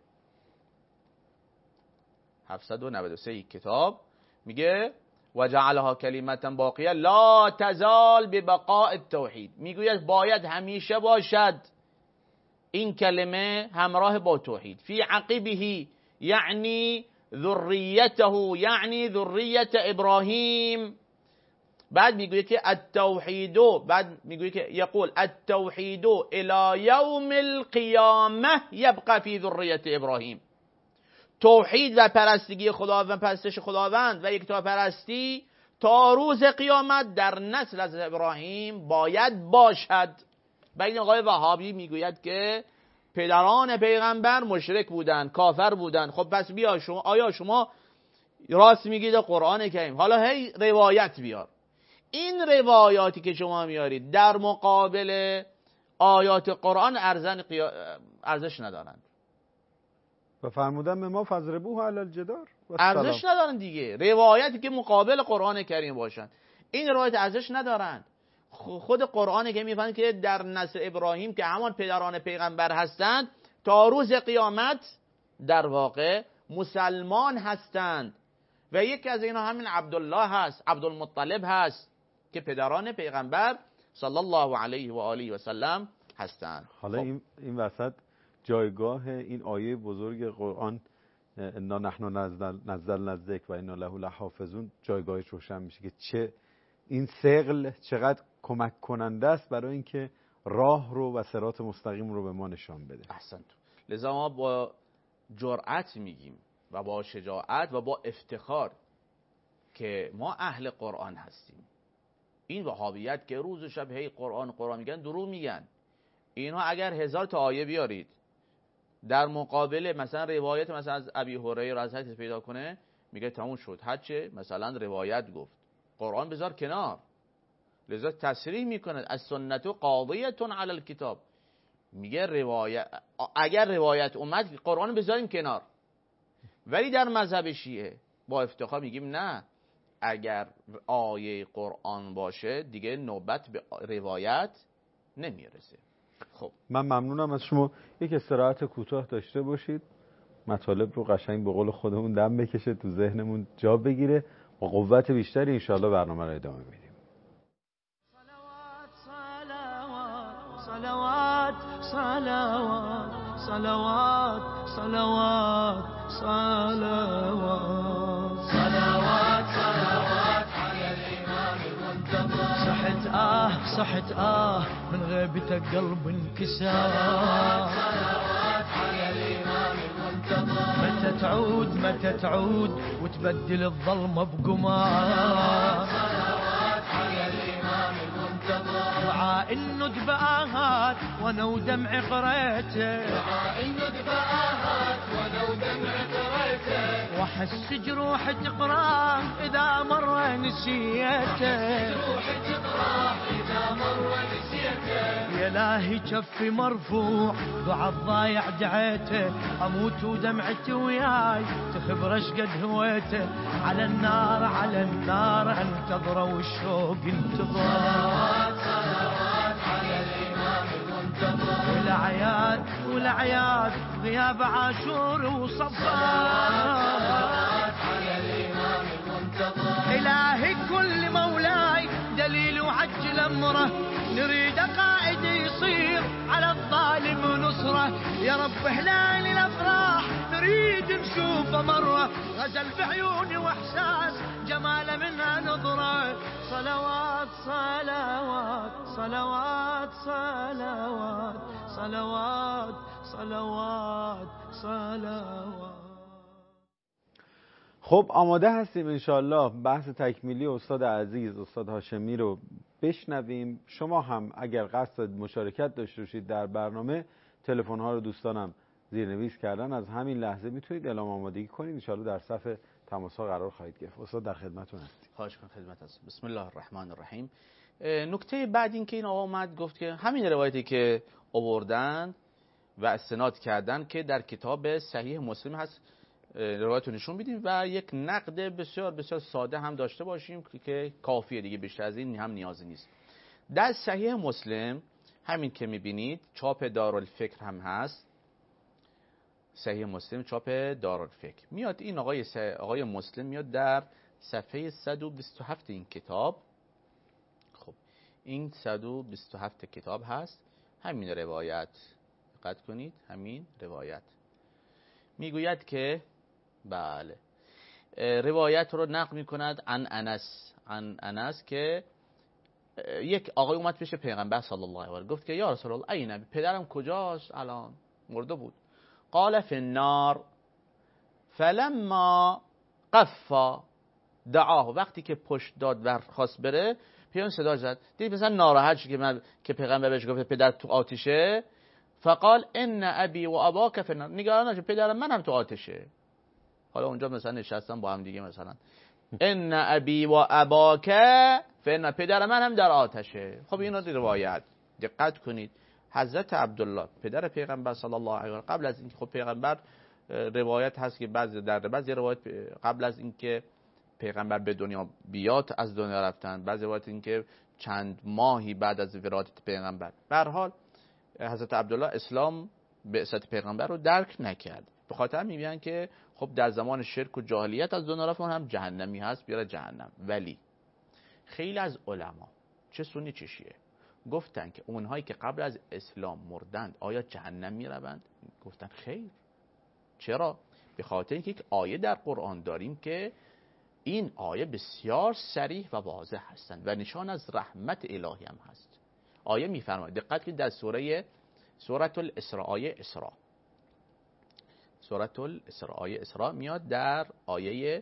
هفتصد و نود و سه کتاب میگه و جعلها کلمتا باقیه لا تزال ببقاء التوحید، میگوید باید همیشه باشد این کلمه همراه با توحید. فی عقبه یعنی ذریته، یعنی ذریت ابراهیم. بعد میگوید که التوحید، بعد میگوید که یقول التوحید الی یوم القیامه یبقى فی ذریت ابراهیم. توحید و پرستگی خداوند و پرستش خداوند و یکتا پرستی تا روز قیامت در نسل از ابراهیم باید باشد. و این آقای وهابی میگوید که پدران پیغمبر مشرک بودن، کافر بودن. خب پس بیا شما، آیا شما راست میگید قرآن کریم؟ حالا هی روایت بیار. این روایاتی که شما میارید در مقابل آیات قرآن ارزن قیا... ارزش ندارند. و فرمودن به ما فضربوه علی الجدار، ارزش ندارن دیگه. روایتی که مقابل قرآن کریم باشن این روایت ارزش ندارن. خود قرآن که میفهمن که در نسل ابراهیم که همان پدران پیغمبر هستند تا روز قیامت در واقع مسلمان هستند و یکی از اینا همین عبدالله هست، عبدالمطلب هست که پدران پیغمبر صلی الله علیه و آله و سلم هستند. حالا خب. این این وسط جایگاه این آیه بزرگ قرآن انا نحن نزلنا الذکر و انا له لحافظون جایگاهش روشن میشه که چه این ثقل چقدر کمک کننده است برای اینکه راه رو و صراط مستقیم رو به ما نشان بده. احسنت. لذا ما با جرأت میگیم و با شجاعت و با افتخار که ما اهل قرآن هستیم. این وهابیت که روز و شب هی قرآن قرآن میگن دروغ میگن. اینها اگر هزار تا آیه بیارید در مقابل مثلا روایت مثلا از ابی هریره از حدیث پیدا کنه میگه تموم شد، هرچه مثلا روایت گفت قرآن بذار کنار. لذا تصریح میکنه از سنت قاضیتون علی الکتاب، میگه روایت اگر روایت اومد قرآن بذاریم کنار. ولی در مذهب شیعه با افتخار میگیم نه، اگر آیه قرآن باشه دیگه نوبت به روایت نمیرسه. خب من ممنونم از شما. یک استراحت کوتاه داشته باشید، مطالب رو قشنگ به قول خودمون دم بکشه، تو ذهنمون جا بگیره، با قوت بیشتری انشاءالله برنامه رو ادامه میدیم. صلوات صلوات صلوات صلوات صلوات صلوات صلوات صلوات على الإمام المنتظر. صحت آه صحت آه من غيبتك قلب انكسر. صلوات على الإمام المنتظر. متى تعود متى تعود وتبدل الظلمة بقمار. صلوات على الإمام المنتظر. دعاء الندبة آهات وانا ودمع قريته. دعاء الندبة آهات وانا ودمع قريته. واحس جروح تقراه اذا مر نسيته. جروح تقراه اذا مر نسيته. يا لاهي كفي مرفوع دعاء الضايع دعيته. اموت ودمعتي وياي تخبر اش قد هويته. على النار على النار انتظره والشوق انتظر. صلوات صلوات على الامام المنتظر. والاعياد والاعياد غياب عاشور وصفات على الامام المنتظر. الهي كل مولاي دليل وعجل امره. نريد قائد يصير على الظالم نصره. يا رب هلال الافراح نريد نشوفه مره. غزل بعيوني واحساس جماله منها نظره. صلوات صلوات صلوات صلوات صلوات صلوات صلوات. خب آماده هستیم انشالله بحث تکمیلی استاد عزیز استاد هاشمی رو بشنویم. شما هم اگر قصد مشارکت داشته باشید در برنامه، تلفن ها رو دوستانم زیرنویس کردن، از همین لحظه میتونید اعلام آمادگی کنید، انشالله در صف تماس ها قرار خواهید گرفت. استاد در خدمتتون هستیم. خواهش می‌کنم خدمت هستم. بسم الله الرحمن الرحیم. نکته بعد این که این آقا اومد گفت که همین روایتی که آوردن و استناد کردن که در کتاب صحیح مسلم هست روایت رو نشون بدیم و یک نقد بسیار بسیار ساده هم داشته باشیم که کافیه دیگه، بیشتر از این هم نیازی نیست. در صحیح مسلم همین که میبینید چاپ دارالفکر هم هست، صحیح مسلم چاپ دارالفکر میاد، این آقای س... آقای مسلم میاد در صفحه صد و بیست و هفت این کتاب. خب این صد و بیست و هفت کتاب هست، همین روایت دقت کنید، همین روایت میگوید که بله روایت رو نقل میکند عن انس، عن انس که یک آقای اومد پیش پیغمبر صلی الله علیه و آله گفت که یا رسول الله این پدرم کجاست الان؟ مرده بود. قال فی النار فلما قفا دعاه، وقتی که پشت داد و خواست بره پیامبر صدا زد، دید مثلا ناراحت شد که من که پیغمبر بهش گفت پدر تو آتیشه، فقال ان ابی و اباک فی النار، نگران نشو پدر من هم تو آتشه. حالا اونجا مثلا نشستن با هم دیگه مثلا ان ابی و اباک فی النار، پدر من هم در آتشه. خب اینا روایت دقت کنید، حضرت عبدالله پدر پیغمبر صلی الله علیه و آله قبل از اینکه خب پیغمبر روایت هست که بعضی در بعضی روایت قبل از اینکه پیغمبر به دنیا بیاد از دنیا رفتن، بعضی روایت اینکه چند ماهی بعد از ولادت پیغمبر. به هر حال حضرت عبدالله اسلام بعثت پیغمبر رو درک نکرد، به خاطر میگن که خب در زمان شرک و جاهلیت از دنیا رفت، اون هم جهنمی هست بیاره جهنم. ولی خیلی از علما چه سنی چه شیعه گفتن که اونهایی که قبل از اسلام مردند آیا جهنم میروند؟ گفتن خیر. چرا؟ به خاطر اینکه یک آیه در قرآن داریم که این آیه بسیار صریح و واضح هستند و نشان از رحمت الهی هم هست. آیه میفرماید، دقت کنید، در سوره سوره الاسراء، آیه اسراء، سوره الاسراء آیه اسراء میاد در آیه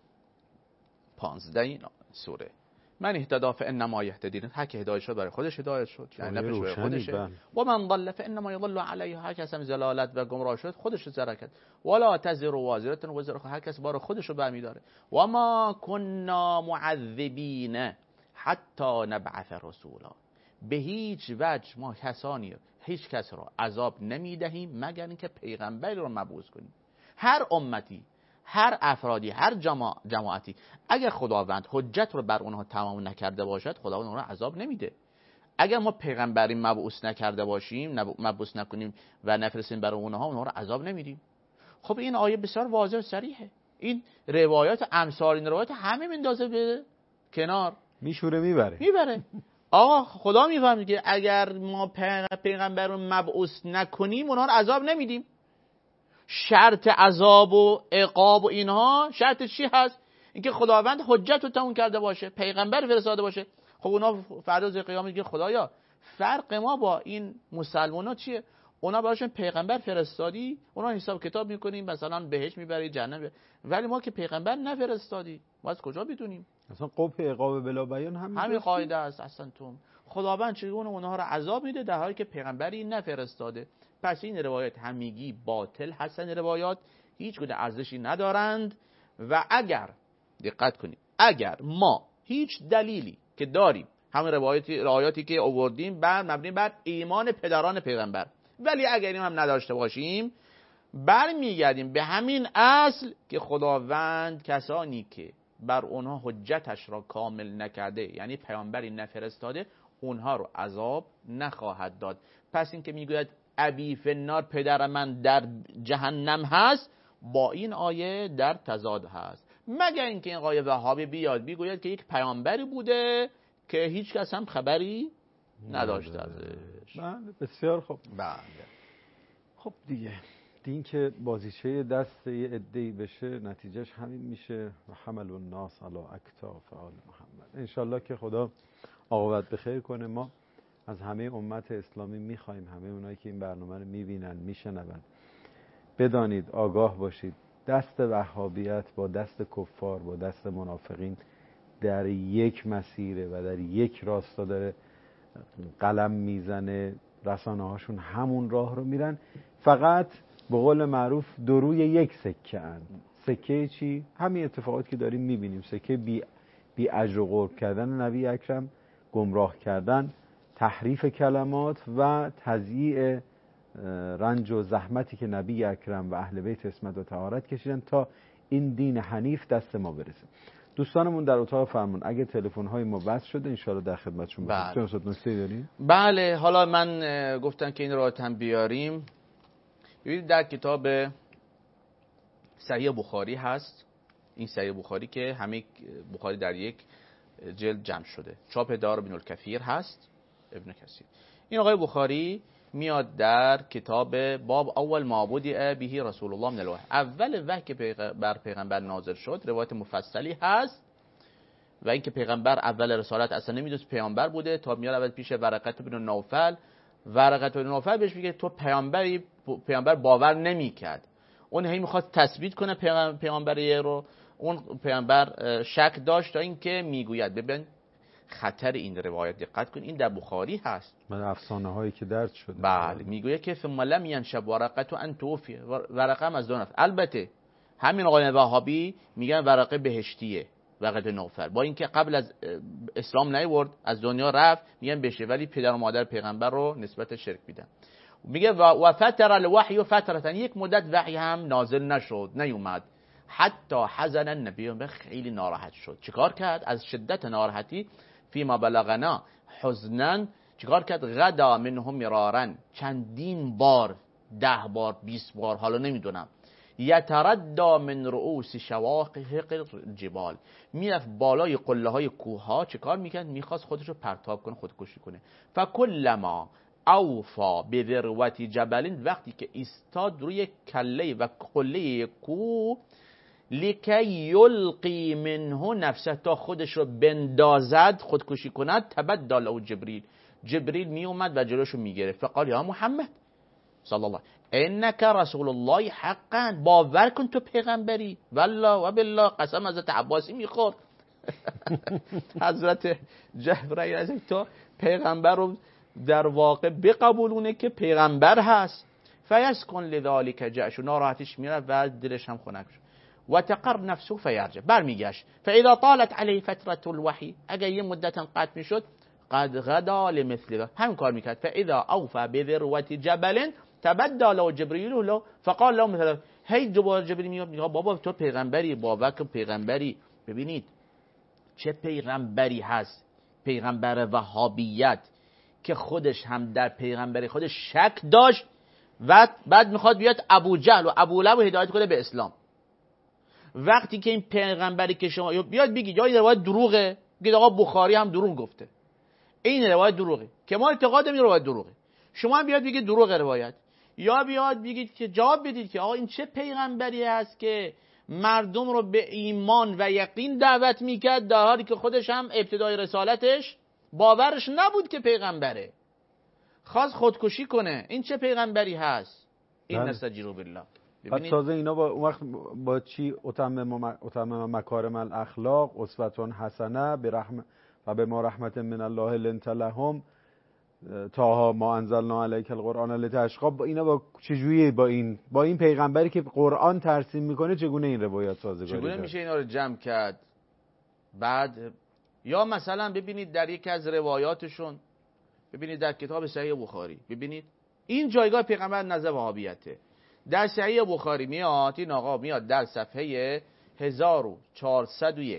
پانزده این سوره، من اهتدی فانما یهتدی، هر که هدایت شد برای خودش هدایت شد، یعنی نفعش برای خودشه. و من ضل فانما یضل علیه، هر کس هم ضلالت و گمراه شد خودش ضرر کرد. ولا تزر وازره وزر اخرى، هر کس بار خودش رو برمی‌داره. و ما كنا معذبین حتی نبعث رسولا، به هیچ وجه ما کسانی هیچ کس را عذاب نمیدهیم مگر اینکه پیغمبری رو مبعوث کنیم. هر امتی، هر افرادی، هر جماع جماعتی اگر خداوند حجت رو بر اونها تمام نکرده باشد خداوند اونها عذاب نمیده. اگر ما پیغمبری مبعوث نکرده باشیم، مبعوث نکنیم و نفرستیم برای اونها، اونها رو عذاب نمیدیم. خب این آیه بسیار واضح و صریحه. این روایات امثال این روایات همه میندازه به کنار، میشوره میبره میبره. آقا خدا میفهمه که اگر ما پیغمبر رو مبعوث نکنیم اونها رو عذاب نمیدیم. شرط عذاب و عقاب و اینها شرط چی هست؟ اینکه خداوند حجت رو تموم کرده باشه، پیغمبر فرستاده باشه. خب اونا فردا روز قیامت میگه خدایا فرق ما با این مسلمانا چیه؟ اونا براشون پیغمبر فرستادی، اونا حساب کتاب میکنیم مثلا بهش میبری جهنم بی... ولی ما که پیغمبر نفرستادی، ما از کجا بدونیم؟ اصلا قبح عقاب بلا بیان همین همین قاعده است. اصلا تو خداوند چگونه اونها رو عذاب میده در حالی که پیغمبری نفرستاده؟ پس این روایت همیگی باطل هستن، روایات هیچ گونه ارزشی ندارند. و اگر دقت کنید، اگر ما هیچ دلیلی که داریم، همون روایتی روایاتی که آوردیم بر مبنی بر ایمان پدران پیغمبر، ولی اگر این هم نداشته باشیم برمیگردیم به همین اصل که خداوند کسانی که بر اونها حجتش را کامل نکرده، یعنی پیامبری نفرستاده، اونها رو عذاب نخواهد داد. پس این که میگوید ابی فی النار، پدر من در جهنم هست، با این آیه در تضاد هست. مگر اینکه این آیه وهابی بیاد بگوید که یک پیامبری بوده که هیچ کس هم خبری نداشته ازش. بله بسیار خوب. بله خب دیگه دین که بازیچه دست یه عده‌ای بشه نتیجهش همین میشه و حمل الناس علی اکتاف آل محمد. انشالله که خدا عاقبت بخیر کنه. ما از همه امت اسلامی میخوایم، همه اونایی که این برنامه رو میبینن میشنون، بدانید، آگاه باشید، دست وهابیت با دست کفار، با دست منافقین در یک مسیره و در یک راستا داره قلم میزنه. رسانه هاشون همون راه رو میرن، فقط به قول معروف دو روی یک سکه اند. سکه چی؟ همین اتفاقات که داریم میبینیم، سکه بی, بی اجر و قرب کردن نبی اکرم، گمراه کردن، تحریف کلمات و تضییع رنج و زحمتی که نبی اکرم و اهل بیت عصمت و طهارت کشیدن تا این دین حنیف دست ما برسه. دوستانمون در اتاق فرمون اگه تلفن های ما بس شده ان شاءالله در خدمتشون باشیم. بله. چون نکته داریم؟ بله، حالا من گفتن که این رو هم بیاریم. ببینید در کتاب صحیح بخاری هست، این صحیح بخاری که همه بخاری در یک جلد جمع شده، چاپ دار ابن الکثیر هست، ابن کثیر. این آقای بخاری میاد در کتاب باب اول معبودی بهی رسول الله من الوحی، اول وحی که بر پیغمبر نازل شد، روایت مفصلی هست و اینکه پیغمبر اول رسالت اصلا نمیدونست پیامبر بوده تا میاد اول پیش ورقه بن نوفل. ورقه بن نوفل بهش میگه تو پیامبری، پیامبر باور نمیکرد، اون هی میخواد تثبیت کنه پیامبری رو، اون پیامبر شک داشت تا اینکه میگوید. ببین خطر این روایت، دقت کن، این در بخاری هست، من افسانه هایی که درد شده. بله، میگوید که ثم لم ینشب ورقه ان توفی، ورقه از دو نفر. البته همین آقای وهابی میگن ورقه بهشتیه، ورقه نوفل، با اینکه قبل از اسلام نیورد، از دنیا رفت، میگن بشه، ولی پدر و مادر پیغمبر رو نسبت شرک میدن. میگه و فتر الوحی و فترتا، یک مدت وحی هم نازل نشد، نیومد، حتی حزن النبی، به خیلی ناراحت شد. چیکار کرد؟ از شدت ناراحتی، فیما بلغنا حزنن، چیکار کرد؟ غدا منهم مرارا، چندین بار، ده بار، بیست بار، حالا نمیدونم، یتردا من رؤوس شواقق الجبال، میرفت بالای قله های کوه ها، چیکار میکرد؟ میخواست خودش رو پرتاب کنه، خودکشی کنه. فکلما اوفا به ذروت جبل، وقتی که ایستاد روی کله و قله کوه، لکی یلقی منه نفسه، تا خودش رو بندازد، خودکشی کند، تبدل او جبریل، جبریل می اومد و جلوشو میگرفت. فقال یا محمد صلی الله انک رسول الله حقا، باور کن تو پیغمبری، والله و بالله، قسم حضرت عباسی میخورد حضرت جبرائیل از تو پیغمبر رو در واقع بقبولونه که پیغمبر هست. فیسکن لذالک جأش، ناراحتش میره و دلش هم خنک شد. و تقر نفسه فیرجع، برمیگشت. فاذا طالت علیه فتره الوحی، اگر یه مدت قطع میشد، قد غدا لمثل، همین کار میکرد. فاذا اوفى بذروه جبل تبدل له جبريل له فقال له مثلا، هی دوباره جبرئیل میاد میگه بابا تو پیغمبری، باور کن پیغمبری. ببینید چه پیغمبری هست، پیغمبر وهابیت که خودش هم در پیغمبری خودش شک داشت و بعد میخواد بیاد ابو جهل و ابو لهب هدایت کنه به اسلام. وقتی که این پیغمبری که شما بیاد بگید یا این روایت دروغه، بگید آقا بخاری هم دروغ گفته، این روایت دروغه، که ما اعتقاد این روایت دروغه، شما هم بیاد بگید دروغ روایت، یا بیاد بگید که جواب بدید که آقا این چه پیغمبری است که مردم رو به ایمان و یقین دعوت میکرد، در حالی که خودش هم ابتدای رسالتش باورش نبود که پیغمبره، خواست خودکشی کنه. این چه پیغمبری هست؟ این نستجیروا بالله. بعد تازه اینا با اون وقت با چی اتمم اتمم مکارم الاخلاق، اسوه حسنه برحم و به ما رحمت من الله لنت لهم تا ما انزلنا علیک القرآن لتشقی، با اینا با چجوریه، با این با این پیغمبری که قرآن ترسیم میکنه چگونه این روایت سازگاری چگونه داره؟ میشه اینا رو جمع کرد؟ بعد یا مثلا ببینید در یکی از روایاتشون، ببینید در کتاب صحیح بخاری، ببینید این جایگاه پیغمبر نزد وهابیته. در صحیح بخاری میاد، این آقا میاد در صفحه هزار و چهارصد و یک،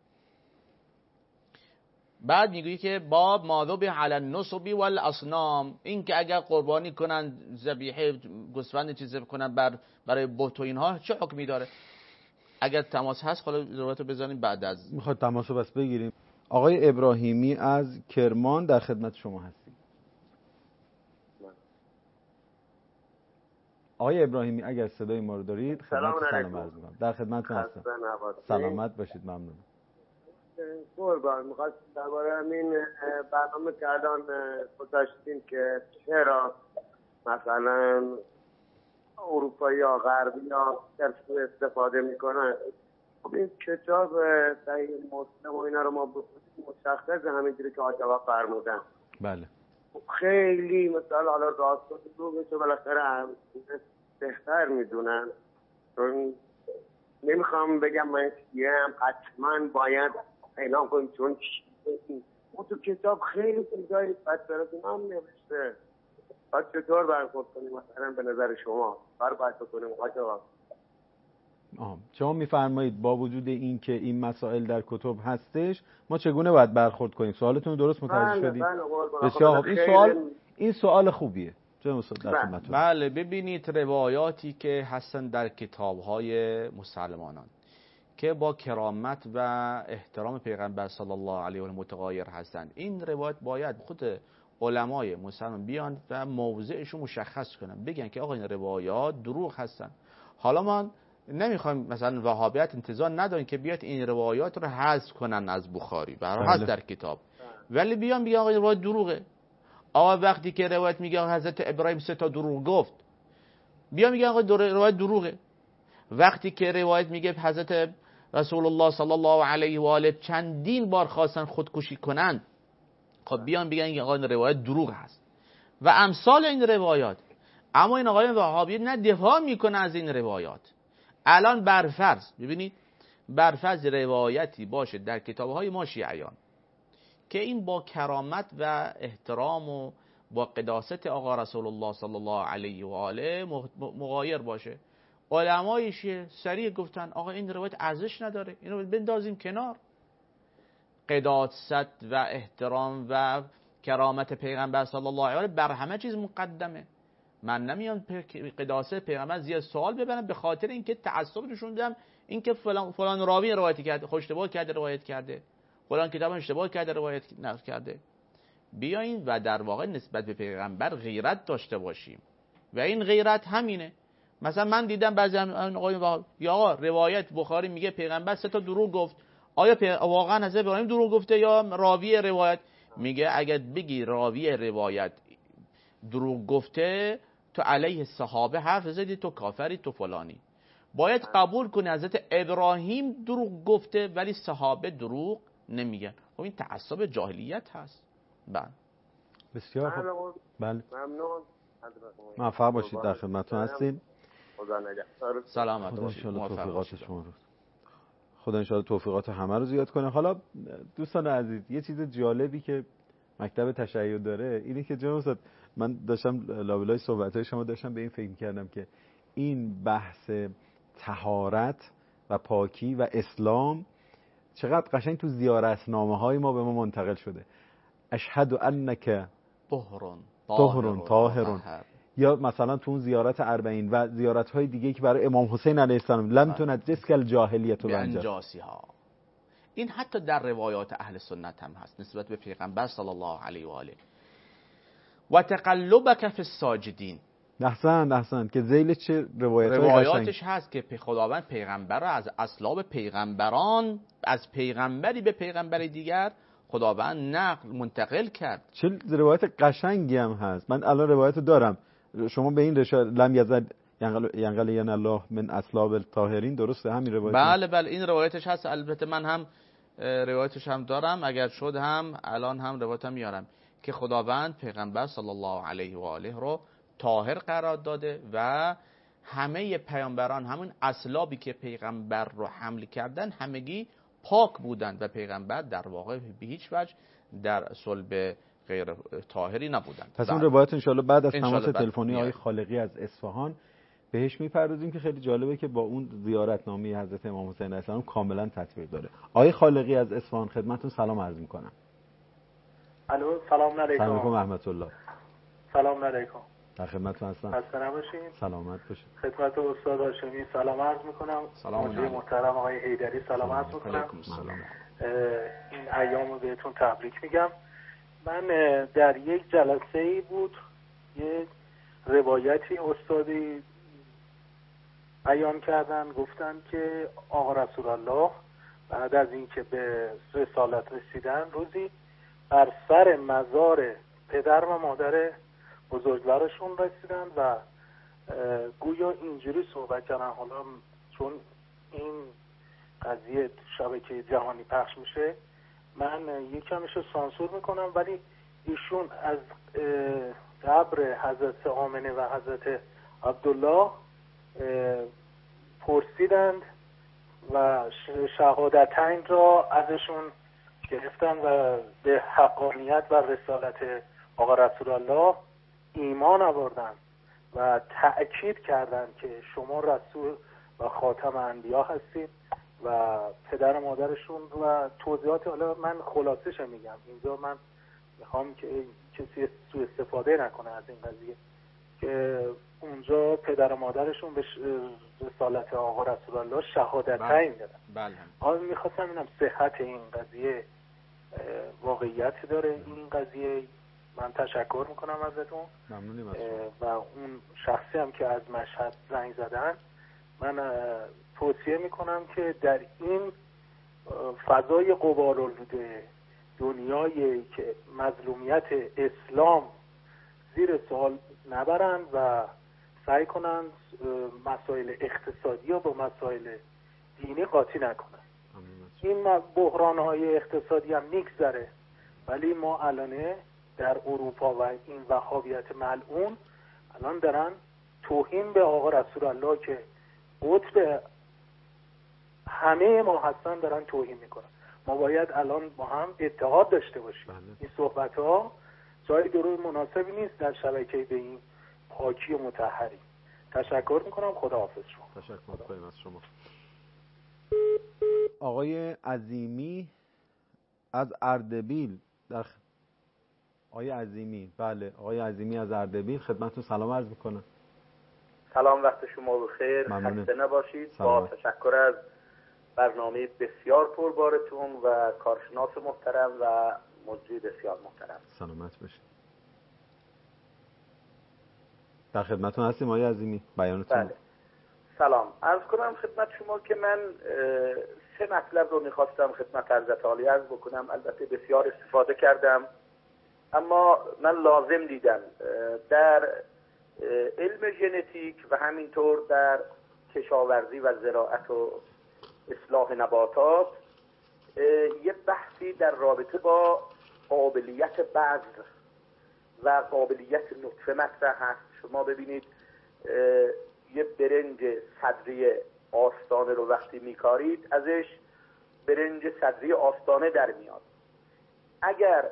بعد میگویی که باب ماذوب علی النصب والاصنام، این که اگر قربانی کنن، ذبیحه گوسفند چیز کنن بر برای بت و اینها چه حکمی داره؟ اگر تماس هست حالا روایتو بزنیم بعد از میخواد تماسو بس بگیریم. آقای ابراهیمی از کرمان در خدمت شما هستیم. آقای ابراهیمی اگر صدای ما رو دارید خدمت سلام عرض می‌کنم. در خدمتتون هستم. سلامت باشید، ممنون. قربان میخواست درباره همین برنامه کردن گذاشتین که چرا مثلا اروپایی یا غربی یا درسو استفاده میکنن. خب این کتاب صحیح مسلم و اینا رو ما مشخصه همینجوری که آقا فرمودن. بله. خیلی مثلا حالا راست و دروغش رو بالاخره هم بهتر میدونن. چون نمیخوام بگم من چیم، حتما باید اعلام کنیم، چون اون تو کتاب خیلی چیزایی بدتر از اینا هم نوشته. باید چطور برخورد کنیم مثلا به نظر شما؟ کار باید بکنیم حاج آقا؟ آه. شما میفرمایید با وجود این که این مسائل در کتب هستش ما چگونه باید برخورد کنیم؟ سوالتون رو درست متوجه شدید؟ بسیار خوب. این سوال این سوال خوبیه. بله ببینید روایاتی که هستن در کتاب‌های مسلمانان که با کرامت و احترام پیغمبر صلی الله علیه و آله متغایر هستند، این روایت باید خود علمای مسلمان بیان و موضعشو مشخص کنن، بگن که آقا این روایات دروغ هستن. حالا ما نمیخوایم مثلا وهابیت انتظار نداریم که بیاد این روایات رو حذف کنن از بخاری، برای هست در کتاب، ولی بیان بگن آقا این روایت دروغه. آقا وقتی که روایت میگه حضرت ابراهیم سه تا دروغ گفت، بیا میگه آقا روایت دروغه. وقتی که روایت میگه حضرت رسول الله صلی الله علیه و آله چندین بار خواستن خودکشی کنن، خب بیان بگن این آقا این روایت دروغ هست و امثال این روایات. اما این آقای وهابی نه دفاع میکنه از این روایات. الان برفرض ببینید، برفرض روایتی باشه در کتابهای ما شیعیان که این با کرامت و احترام و با قداست آقا رسول الله صلی الله علیه و آله مغایر باشه، علمای شیعه سریع گفتن آقا این روایت ارزش نداره، اینو بندازیم کنار. قداست و احترام و کرامت پیغمبر صلی الله علیه و آله بر همه چیز مقدمه. من نمیام قداست پیغمبر زیاد سوال ببرم به خاطر اینکه تعصب نشون بدم اینکه فلان فلان راوی روایت کرده، خوش اشتباه کرده روایت کرده، فلان کتاب اشتباه کرده روایت نقل کرده. بیاین و در واقع نسبت به پیغمبر غیرت داشته باشیم و این غیرت همینه. مثلا من دیدم بعضی آقای یا آقا روایت بخاری میگه پیغمبر سه تا دروغ گفت، آیا واقعا حضرت ابراهیم دروغ گفته یا راوی روایت؟ میگه اگر بگی راوی روایت دروغ گفته تو علیه صحابه حرف زدی، تو کافری، تو فلانی. باید قبول کنی حضرت ابراهیم دروغ گفته ولی صحابه دروغ نمیگن. خب این تعصب جاهلیت هست. بله بسیار خوب. بله ممنون. موفق باشید، در خدمتتون هستیم. خدا نگهدار. سلامت خدا باشید. انشالله توفیقات شما رو خدا انشالله توفیقات همه رو زیاد کنه. حالا دوستان عزیز یه چیز جالبی که مکتب تشیع داره اینه که جناب استاد من داشتم لابلای صحبت‌های شما داشتم به این فکر کردم که این بحث طهارت و پاکی و اسلام چقدر قشنگ تو زیارتنامه‌های ما به ما منتقل شده. اشهد انک طهر طهر طاهر، یا مثلا تو اون زیارت اربعین و زیارت‌های دیگه که برای امام حسین علیه السلام لم تنجسک الجاهلیت بانجاسها. این حتی در روایات اهل سنت هم هست نسبت به پیغمبر صلی الله علیه و آله. و تقلبک فی الساجدین، احسن احسن که ذیل چه روایت روایاتش هست که خداوند پیغمبر را از اصلاب پیغمبران، از پیغمبری به پیغمبر دیگر خداوند نقل منتقل کرد. چه روایت قشنگی هم هست. من الان روایت دارم، شما به این رشا لم یزد ینقل ین الله من اصلاب الطاهرین، درسته همین روایت؟ بله بله این روایتش هست. البته من هم روایتش هم دارم، اگر شد هم الان هم روایتم میارم که خداوند پیغمبر صلی الله علیه و آله رو طاهر قرار داده و همه پیامبران همون اصلابی که پیغمبر رو حمل کردن همگی پاک بودند و پیغمبر در واقع به هیچ وجه در صلب غیر طاهری نبودند. پس اون روایت انشالله بعد از تماس تلفنی آقای خالقی از اصفهان بهش میپردازیم که خیلی جالبه که با اون زیارتنامه حضرت امام حسین علیه السلام کاملا تطبیق داره. آقای خالقی از اصفهان خدمتتون سلام عرض میکنم. الو سلام علیکم. سلام رحمت الله. سلام علیکم. در خدمتتون هستم. خسته نباشین. سلامت باشید. خدمت استاد هاشمی سلام عرض میکنم. سلام علیکم. محترم آقای حیدری سلام عرض میکنم. علیکم السلام. این ایام رو بهتون تبریک میگم. من در یک جلسه ای بود یک روایتی استادی بیان کردن، گفتن که آقا رسول الله بعد از اینکه به رسالت رسیدن روزی بر سر مزار پدر و مادر بزرگوارشون رسیدن و گویا اینجوری صحبت کردن. حالا چون این قضیه شبکه جهانی پخش میشه من یکمیشو سانسور میکنم، ولی ایشون از قبر حضرت آمنه و حضرت عبدالله پرسیدند و شهادتین را ازشون گرفتن و به حقانیت و رسالت آقا رسول الله ایمان آوردن و تأکید کردن که شما رسول و خاتم انبیا هستید و پدر مادرشون و توضیحات. حالا من خلاصش میگم اینجا، من میخوام که کسی سوء استفاده نکنه از این قضیه، که اونجا پدر و مادرشون به رسالت آقا رسول الله شهادتین دادن. بله. حالا میخواستم اینم صحت این قضیه واقعیت داره این قضیه. من تشکر میکنم ازتون. ممنونیم از و اون شخصی هم که از مشهد زنگ زدن، من توصیه میکنم که در این فضای غبارآلوده دنیای که مظلومیت اسلام زیر سوال نبرند و سعی کنند مسائل اقتصادی یا با مسائل دینی قاطی نکنند. این بحران‌های اقتصادی هم میگذره، ولی ما الانه در اروپا و این وهابیت ملعون الان دارن توهین به آقا رسول الله که قطب همه ما هستن دارن توهین میکنن. ما باید الان با هم اتحاد داشته باشیم. بله. این صحبت ها جای درست مناسبی نیست در شبکه به این پاکی و مطهری. تشکر میکنم. خداحافظ شما. تشکر میکنم از شما. آقای عظیمی از اردبیل در خ... آقای عظیمی، بله آقای عظیمی از اردبیل خدمتتون سلام عرض میکنم. سلام، وقت شما بخیر. خسته نباشید. با تشکر از برنامه بسیار پربارتون و کارشناس محترم و مجری بسیار محترم. سلامت باشید. در خدمتتون هستیم آقای عظیمی، بیانتون. بله. سلام، عرض کنم خدمت شما که من سه مطلب رو میخواستم خدمت حضرت عالی عرض بکنم. البته بسیار استفاده کردم، اما من لازم دیدم در علم ژنتیک و همینطور در کشاورزی و زراعت و اصلاح نباتات یه بحثی در رابطه با قابلیت بذر و قابلیت نطفه مطرح هست. شما ببینید یه برنج صدری آستانه رو وقتی میکارید ازش برنج صدری آستانه در میاد. اگر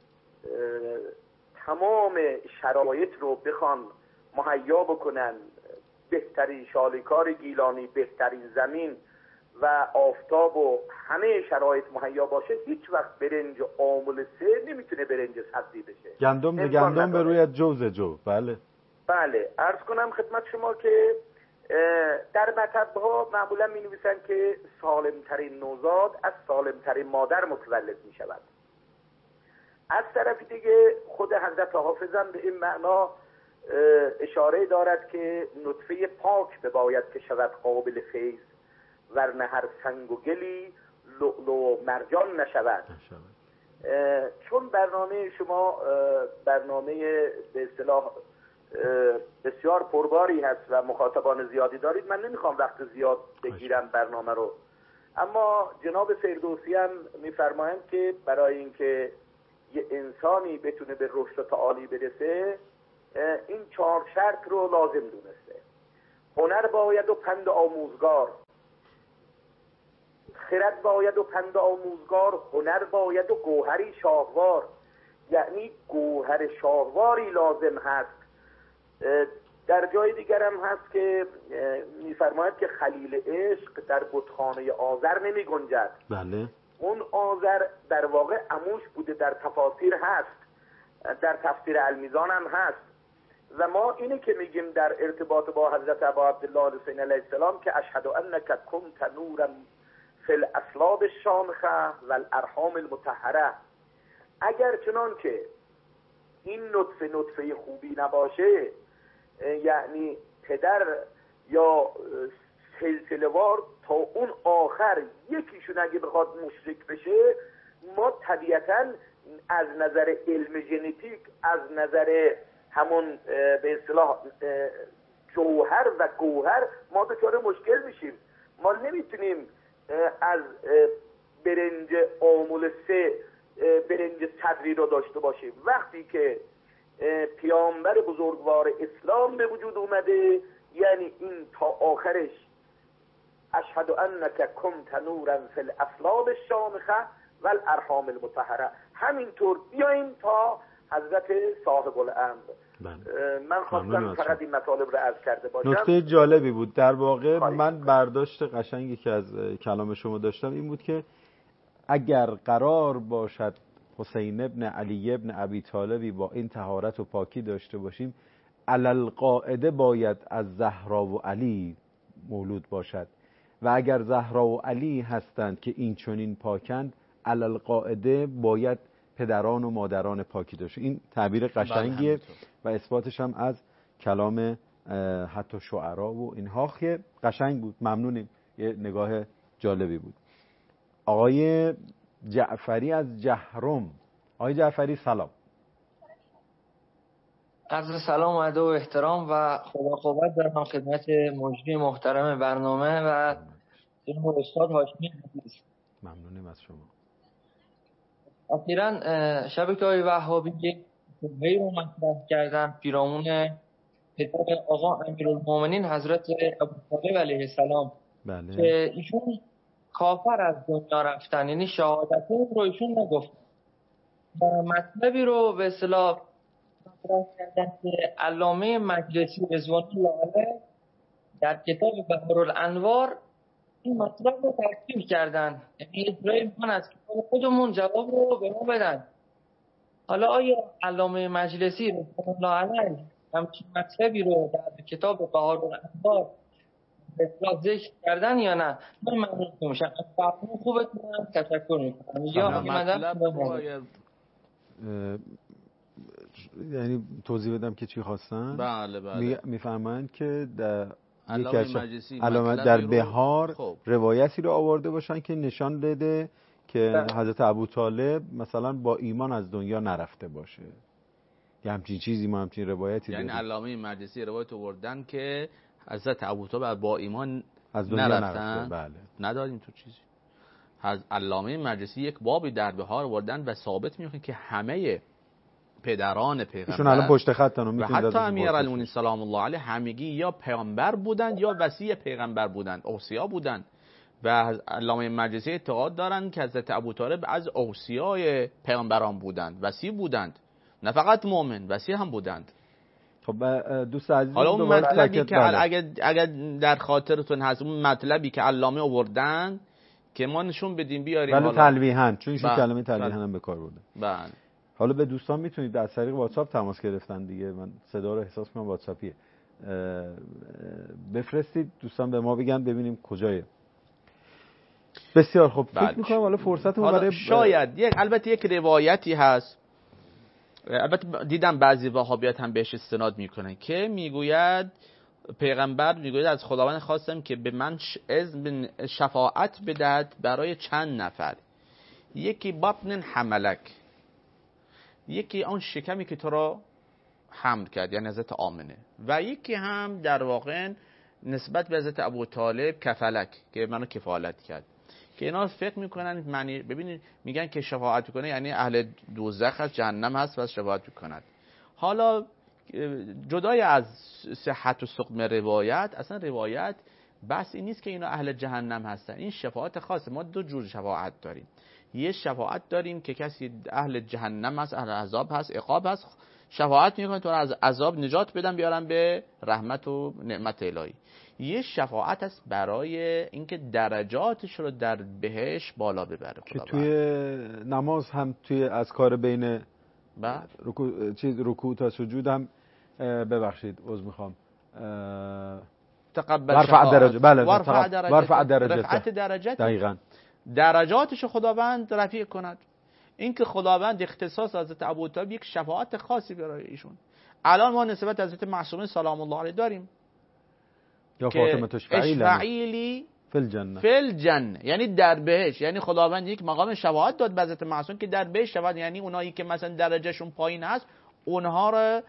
تمام شرایط رو بخوان مهیا بکنن، بهترین شالیکار گیلانی، بهترین زمین و آفتاب و همه شرایط مهیا باشه، هیچ وقت برنج آمل سه نمیتونه برنج صدری بشه. گندم به گندم به روی جوز جو. بله بله. عرض کنم خدمت شما که در مطب‌ها معمولا می نویسن که سالمترین نوزاد از سالمترین مادر متولد می شود. از طرف دیگه خود حضرت حافظم به این معنا اشاره دارد که نطفه پاک بباید که شود قابل فیض، ورنه هر سنگ و گلی لؤلؤ و مرجان نشود. چون برنامه شما برنامه به اصطلاح بسیار پرباری هست و مخاطبان زیادی دارید، من نمیخوام وقت زیاد بگیرم برنامه رو، اما جناب فردوسی هم میفرمایند که برای اینکه یه انسانی بتونه به رشد تعالی برسه این چهار شرط رو لازم دونسته. هنر باید و پند آموزگار، خرد باید و پند آموزگار، هنر باید و گوهری شاهوار. یعنی گوهر شاهواری لازم هست. در جای دیگر هم هست که میفرماید که خلیل عشق در بتخانه آذر نمی گنجد. بله. اون آذر در واقع عموش بوده، در تفاسیر هست، در تفسیر المیزان هم هست. و ما اینه که میگیم در ارتباط با حضرت ابا عبدالله حسین علیه السلام که اشهد انک کنت نورا فی الاصلاب الشامخه و الارحام المطهره. اگر چنان که این نطفه نطفه خوبی نباشه، یعنی پدر یا سلسله‌وار تا اون آخر یکیشون اگه بخواد مشرک بشه، ما طبیعتاً از نظر علم ژنتیک، از نظر همون به اصطلاح جوهر و گوهر ما دچار مشکل میشیم. ما نمیتونیم از برنج آمول سه برنج صدری رو داشته باشیم. وقتی که پیامبر بزرگوار اسلام به وجود اومده، یعنی این تا آخرش اشهد انک کنت نورا فی الاصلاب الشامخه و الارحام المطهره. همینطور بیایم تا حضرت صاحب الامر من خواستم فقط این مطالب رو عرض کرده باشم. نکته جالبی بود در واقع. من برداشت قشنگی که از کلام شما داشتم این بود که اگر قرار باشد حسین ابن علی ابن ابی طالبی با این طهارت و پاکی داشته باشیم، علل قاعده باید از زهرا و علی مولود باشد و اگر زهرا و علی هستند که این چنین پاکند، علل قاعده باید پدران و مادران پاکی داشته. این تعبیر قشنگیه و اثباتش هم از کلام حتی شعرا و اینها که قشنگ بود. ممنونیم، یه نگاه جالبی بود. آقای جعفری از جهرم. آقای جعفری سلام. عرض سلام و ادب و احترام و خدا قوت دارم خدمت مجری محترم برنامه و جناب استاد هاشمی عزیز. ممنونیم از شما. اخیراً شبکه‌های وهابی یک توضیحی رو مطرح کردن پیرامون پدر آقا امیرالمومنین حضرت ابوطالب علیه السلام. بله. که ایشون کافر از دنیا رفتن، یعنی شهادت رو ایشون نگفت. مطلبی رو به اصطلاح مطرح کردن که علامه مجلسی رضوان الله علیه در کتاب بهارالانوار این مطلب رو تکمیل کردن، یعنی اجرای میکنن از کتاب خودمون جواب رو به ما بدن. حالا آیا علامه مجلسی رضوان الله علیه همچین مطلبی رو در کتاب بهارالانوار به اصطلاح ذکر کردن یا نه؟ من ممنون میشم. از فرمون خوبتون تشکر میکنم. یا مطلب رو یعنی توضیح بدم که چی خواستن؟ بله بله. میفهمند که در علامه مجلسی علامه در بهار خب. روایتی رو آورده باشن که نشان بده که بله. حضرت ابوطالب مثلا با ایمان از دنیا نرفته باشه. یه همچین چیزی، ما همچین روایتی یعنی داریم. علامه مجلسی روایت آوردن که حضرت ابوطالب با ایمان از دنیا نرفتن. نرفته. بله. نداریم تو چیزی. از علامه مجلسی یک بابی در بهار آوردن و ثابت میکنه که همه پدران پیغمبر ایشون الان پشت خطن و حتی امیرالمومنین سلام الله علیه همگی یا پیغمبر بودند یا وصی پیغمبر بودند، اوصیا بودند. و علامه مجلسی اعتقاد دارند که حضرت ابوطالب از اوصیای پیغمبران بودند، وصی بودند، نه فقط مؤمن، وصی هم بودند. خب دوست عزیز، حالا اون مطلبی که اگر اگر در خاطرتون هست، اون مطلبی که علامه آوردن که ما نشون بدیم بیاریم. ولی تلویحاً، چون ایشون کلمه تلویحاً هم به کار بردن. بله. حالا به دوستان میتونید از طریق واتساپ تماس گرفتن دیگه، من صدا رو احساس کنم واتساپیه، بفرستید دوستان به ما بگن ببینیم کجایه. بسیار خوب. فکر میکنم حالا فرصتمون برای شاید یک البته یک روایتی هست، البته دیدم بعضی وهابیات هم بهش استناد میکنن که میگوید پیغمبر میگوید از خداوند خواستم که به من اذن شفاعت بدهد برای چند نفر، یکی بطن حملک، یکی اون شکمی که تو را حمل کرد یعنی حضرت آمنه، و یکی هم در واقع نسبت به حضرت ابوطالب کفلک که منو کفالت کرد. که اینا فکر میکنن معنی ببینید میگن که شفاعت کنه یعنی اهل دوزخ هست، جهنم هست و شفاعت کند. حالا جدای از صحت و سقم روایت، اصلا روایت بس این نیست که اینا اهل جهنم هستن، این شفاعت خاصه. ما دو جور شفاعت داریم، یه شفاعت داریم که کسی اهل جهنم هست، اهل عذاب هست، عقاب هست، شفاعت میکنه تو از عذاب نجات بدن بیارن به رحمت و نعمت الهی. یه شفاعت هست برای اینکه درجاتش رو در بهش بالا ببره، که توی نماز هم توی اذکار بین رکوع چیز رکوع تا سجود هم ببخشید عذر میخوام تقبل ورفع درجه، بله ورفع درجه، ورفع درجه رفعت درجه دقیقاً درجاتش خداوند رفیع کند. این که خداوند اختصاص حضرت ابوطالب یک شفاعت خاصی برای ایشون. الان ما نسبت حضرت معصومه سلام الله علیه داریم یا فاطمه اشفعیلی فی الجنه، فی الجنه یعنی در بهش، یعنی خداوند یک مقام شفاعت داد به حضرت معصوم که در بهش شفاعت، یعنی اونایی که مثلا درجهشون پایین هست اونها رو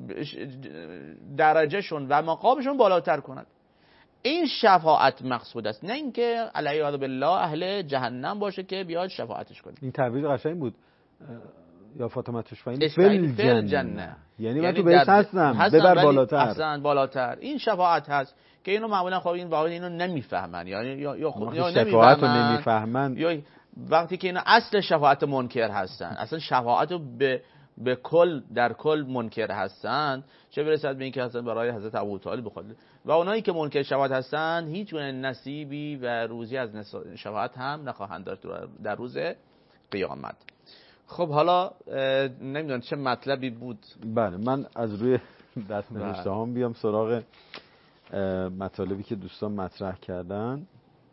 درجهشون و مقامشون بالاتر کند. این شفاعت مقصود است، نه اینکه علیه بالله اهل جهنم باشه که بیاد شفاعتش کنه. این تعبیر قشنگ بود، یا فاطمه تشفعیلی فی الجنه، یعنی من تو بهش هستم ببر بالاتر، احسن بالاتر. این شفاعت هست که اینو معمولا خب این واقعا اینو نمیفهمن، یعنی یا یا خود یا نمیفهمن، یا وقتی که اینا اصل شفاعت منکر هستن، اصلا شفاعت رو به به کل در کل منکر هستند، چه برسد به اینکه هستن برای حضرت ابوطالب بخواد. و اونایی که منکر شفاعت هستند هیچ گونه نصیبی و روزی از شفاعت هم نخواهند داشت در روز قیامت. خب حالا نمیدونم چه مطلبی بود. بله من از روی دست نوشته هام بیام سراغ مطالبی که دوستان مطرح کردن.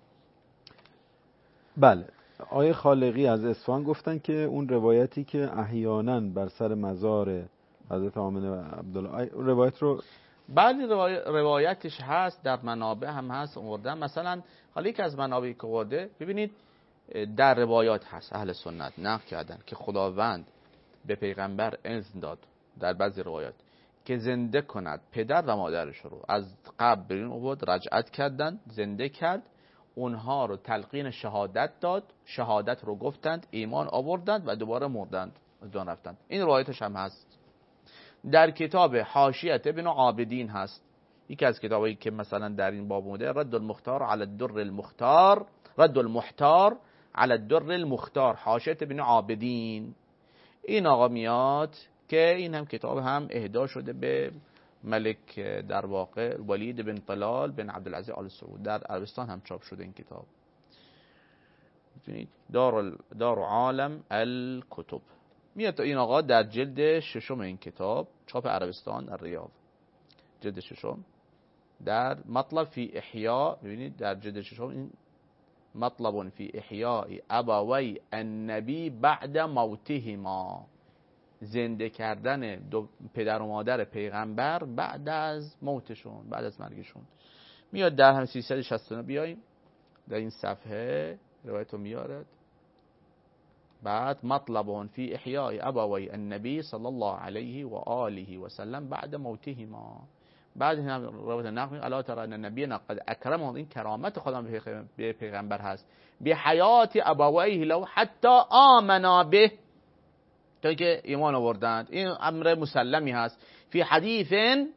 بله آیه خالقی از اصفهان گفتن که اون روایتی که احیانا بر سر مزار حضرت آمنه و عبدالله، روایت رو بله روایتش هست، در منابع هم هست آوردن. مثلا حالا یک از منابعی که آورده ببینید در روایات هست اهل سنت نقل کردن که خداوند به پیغمبر اذن داد در بعضی روایات که زنده کند پدر و مادرش رو. از قبر برین آورد، رجعت کردن، زنده کرد، اونها رو تلقین شهادت داد، شهادت رو گفتند، ایمان آوردند و دوباره مردند و دان رفتند. این روایتش هم هست. در کتاب حاشیت ابن عابدین هست، یکی از کتابایی که مثلا در این باب بوده، رد المختار علی الدر المختار، رد المحتار علی الدر المختار، حاشیت ابن عابدین. این آقا میاد که این هم کتاب هم اهدا شده به ملک در واقع ولید بن طلال بن عبدالعزیز آل سعود، در عربستان هم چاپ شده این کتاب. دار دار عالم الکتب میاد. این آقا در جلد ششم این کتاب، چاپ عربستان الریاض، جلد ششم، در مطلب فی احیاء، ببینید در جلد ششم این مطلب فی احیاء ابوی النبی بعد موتهما، زنده کردن دو پدر و مادر پیغمبر بعد از موتشون، بعد از مرگشون. میاد در هم سیصد و شصت و نه بیاییم در این صفحه روایت رو میارد. بعد مطلب فی احیاء ابوی النبی صلی الله علیه و آله و سلم بعد موتهما. بعد این روایت نقل الا ترى ان النبی قد اکرمه، این کرامت خدا به پیغمبر هست، به حیات ابویه لو حتی آمنا به، تا که ایمان آوردند. این امر مسلمی هست. فی حدیث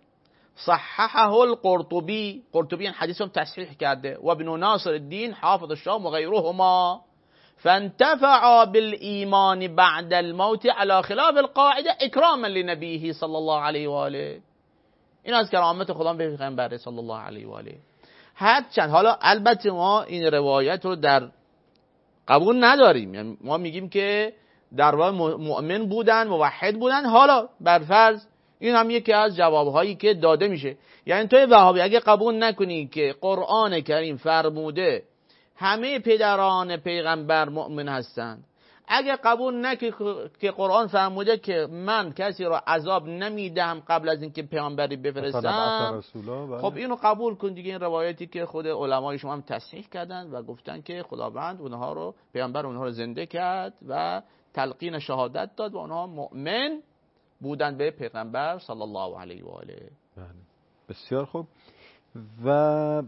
صححه القرطبی، قرطبی این حدیث هم تصحیح کرده، و ابن ناصر الدین حافظ الشام و غیرهما، فانتفعا بالایمان بعد الموت على خلاف القاعده اکراما لنبیه صلی الله علیه و آله. این از کرامت خدا به پیغمبر صلی الله علیه و آله. هرچند حالا البته ما این روایت رو در قبول نداریم، یعنی ما میگیم که در واقع مؤمن بودن، موحد بودن. حالا برفرض این هم یکی از جوابهایی که داده میشه. یعنی توی وهابی اگه قبول نکنی که قرآن کریم فرموده همه پدران پیغمبر مؤمن هستند، اگه قبول نکنی که قرآن فرموده که من کسی را عذاب نمیدم قبل از اینکه پیامبری بفرستم، خب اینو قبول کن دیگه. این روایتی که خود علمای شما هم تصحیح کردن و گفتن که خداوند اونها رو، پیامبر اونها رو زنده کرد و تلقین شهادت داد و اونها مؤمن بودن به پیغمبر صلی الله علیه و آله. بسیار خوب. و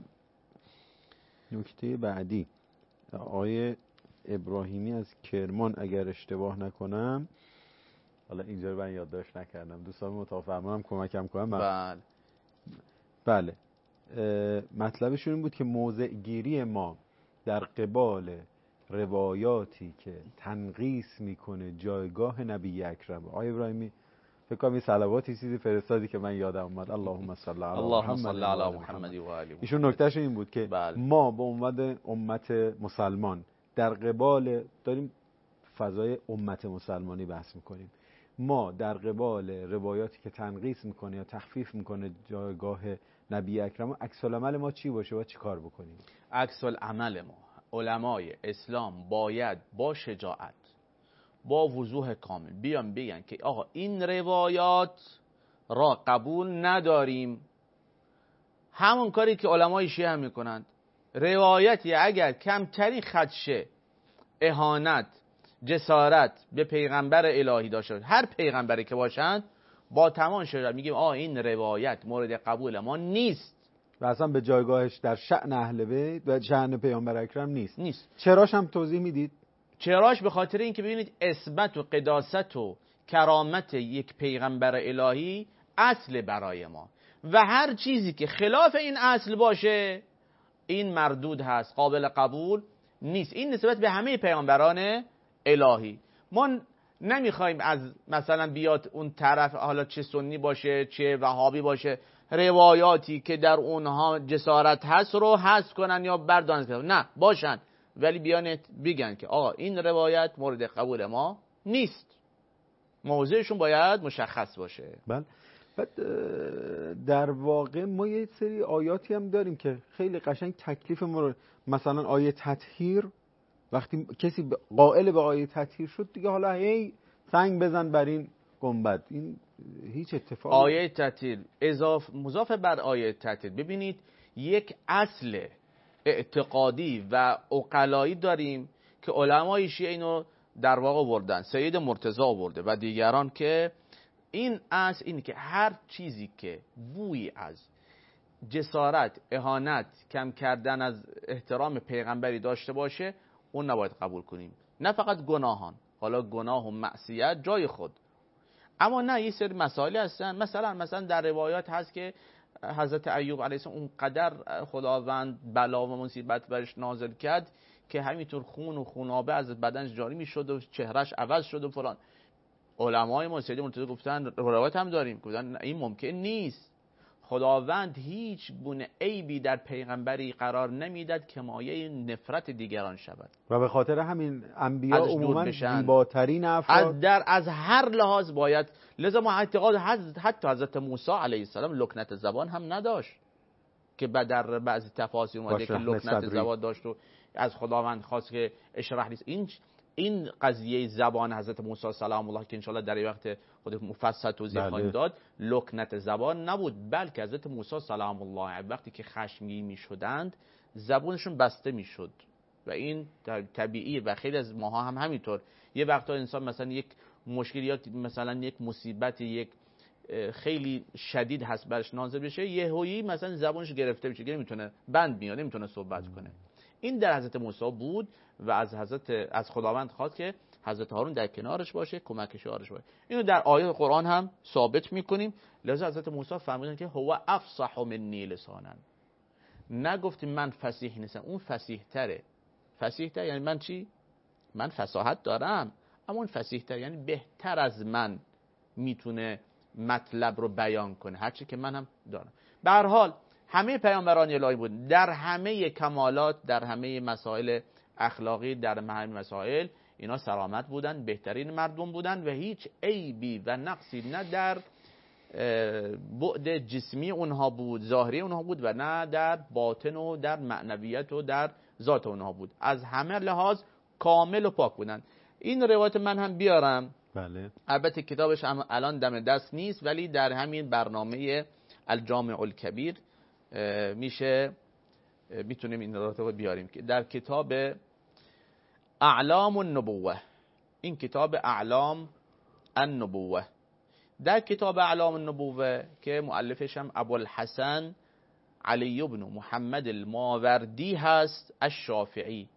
نکته بعدی آقای ابراهیمی از کرمان اگر اشتباه نکنم، حالا اینجا رو من یادداشت نکردم، دوستان متفاهمم کمکم کنم. بله بله مطلبشون این بود که موضع گیری ما در قبال روایاتی که تنقیس میکنه جایگاه نبی اکرم. آقای ابراهیمی فکر کنم این صلواتی چیزی فرستادی که من یادم اومد، اللهم صل علی اللهم صل علی محمد و آله. ایشون نکتهش این بود که بله. ما به عنوان امت مسلمان در قبال داریم فضای امت مسلمانی بحث میکنیم، ما در قبال روایاتی که تنقیس میکنه یا تخفیف میکنه جایگاه نبی اکرم، عکس العمل ما چی باشه و چی کار بکنیم؟ عکس العمل ما علمای اسلام باید با شجاعت، با وضوح کامل بیان بگن که آقا این روایات را قبول نداریم. همون کاری که علمای شیعه هم میکنند. روایتی اگر کمترین خدشه، اهانت، جسارت به پیغمبر الهی داشته، هر پیغمبری که باشند، با تمام شجاعت میگیم آقا این روایت مورد قبول ما نیست و اصلا به جایگاهش در شأن اهل بیت و شأن پیامبر اکرم نیست. نیست. چراش هم توضیح میدید؟ چراش به خاطر اینکه ببینید عصمت و قداست و کرامت یک پیغمبر الهی اصل برای ما و هر چیزی که خلاف این اصل باشه این مردود هست، قابل قبول نیست. این نسبت به همه پیامبران الهی. ما نمیخوایم از مثلا بیاد اون طرف، حالا چه سنی باشه چه وهابی باشه، روایاتی که در اونها جسارت هست رو حذف کنن یا بردارن. نه، باشن ولی بیان بگن که آقا این روایت مورد قبول ما نیست، موضعشون باید مشخص باشه. بله. بعد در واقع ما یه سری آیاتی هم داریم که خیلی قشنگ تکلیف ما رو، مثلا آیه تطهیر، وقتی کسی قائل به آیه تطهیر شد دیگه حالا هی سنگ بزن بر این گنبد، این هیچ اتفاقی. آیه تطهیر اضافه مضاف بر آیه تطهیر، ببینید یک اصل اعتقادی و عقلایی داریم که علمای شیعه اینو در واقع آوردن، سید مرتضی آورده و دیگران، که این اصل اینه که هر چیزی که بویی از جسارت، اهانت، کم کردن از احترام پیغمبری داشته باشه اون نباید قبول کنیم. نه فقط گناهان، حالا گناه و معصیت جای خود، اما نه یه سری مسائل هستن. مثلا مثلا در روایات هست که حضرت ایوب علیه السلام اونقدر خداوند بلا و مصیبت برش نازل کرد که همینطور خون و خونابه از بدنش جاری میشد و چهرش عوض شد و فلان. علمای ما سید مرتضی گفتن، روایت هم داریم، گفتن این ممکن نیست. خداوند هیچ گونه عیبی در پیغمبری قرار نمیداد که مایه نفرت دیگران شود و به خاطر همین انبیا عموما زیباترین افراد از در از هر لحاظ باید. لذا ما اعتقاد حتی حضرت موسی علیه السلام لکنت زبان هم نداشت که در بعضی تفاسیر اومده که لکنت زبان داشت و از خداوند خواست که اشرح لیست. این این قضیه زبان حضرت موسی سلام الله که انشاءالله در وقت خود مفصل توضیح خواهیم داد، لکنت زبان نبود، بلکه حضرت موسی سلام الله وقتی که خشمگین میشدند زبانشون بسته میشد و این طبیعی و خیلی از ماها هم همینطور. یه وقتا انسان مثلا یک مشکل یا مثلا یک مصیبت یک خیلی شدید هست برش نازل بشه، یهویی مثلا زبانش گرفته بشه، نمیتونه بند میاد، نمیتونه صحبت کنه. این در حضرت موسی بود و از حضرت از خداوند خواست که حضرت هارون در کنارش باشه، کمکش باشه. اینو در آیات قرآن هم ثابت میکنیم. لذا حضرت موسی فرمودن که هو افصح منی لسانا، نگفتیم من فصیح نیستم، اون فصیح تره. فصیح تر یعنی من چی؟ من فصاحت دارم، اما اون فصیح تر یعنی بهتر از من میتونه مطلب رو بیان کنه، هرچی که من هم دارم. به هر حال همه پیامبران الهی بود، در همه کمالات، در همه مسائل اخلاقی، در همه مسائل اینا سلامت بودن، بهترین مردم بودن و هیچ عیبی و نقصی نه در بعد جسمی اونها بود، ظاهری اونها بود، و نه در باطن و در معنویت و در ذات اونها بود. از همه لحاظ کامل و پاک بودن. این روایت من هم بیارم. بله. البته کتابش هم الان دم دست نیست، ولی در همین برنامه الجامع الکبیر میشه میتونیم این روایت رو بیاریم که در کتاب اعلام النبوه، این کتاب اعلام النبوه، در کتاب اعلام النبوه که مؤلفش هم ابوالحسن علی بن محمد الماوردی هست الشافعی،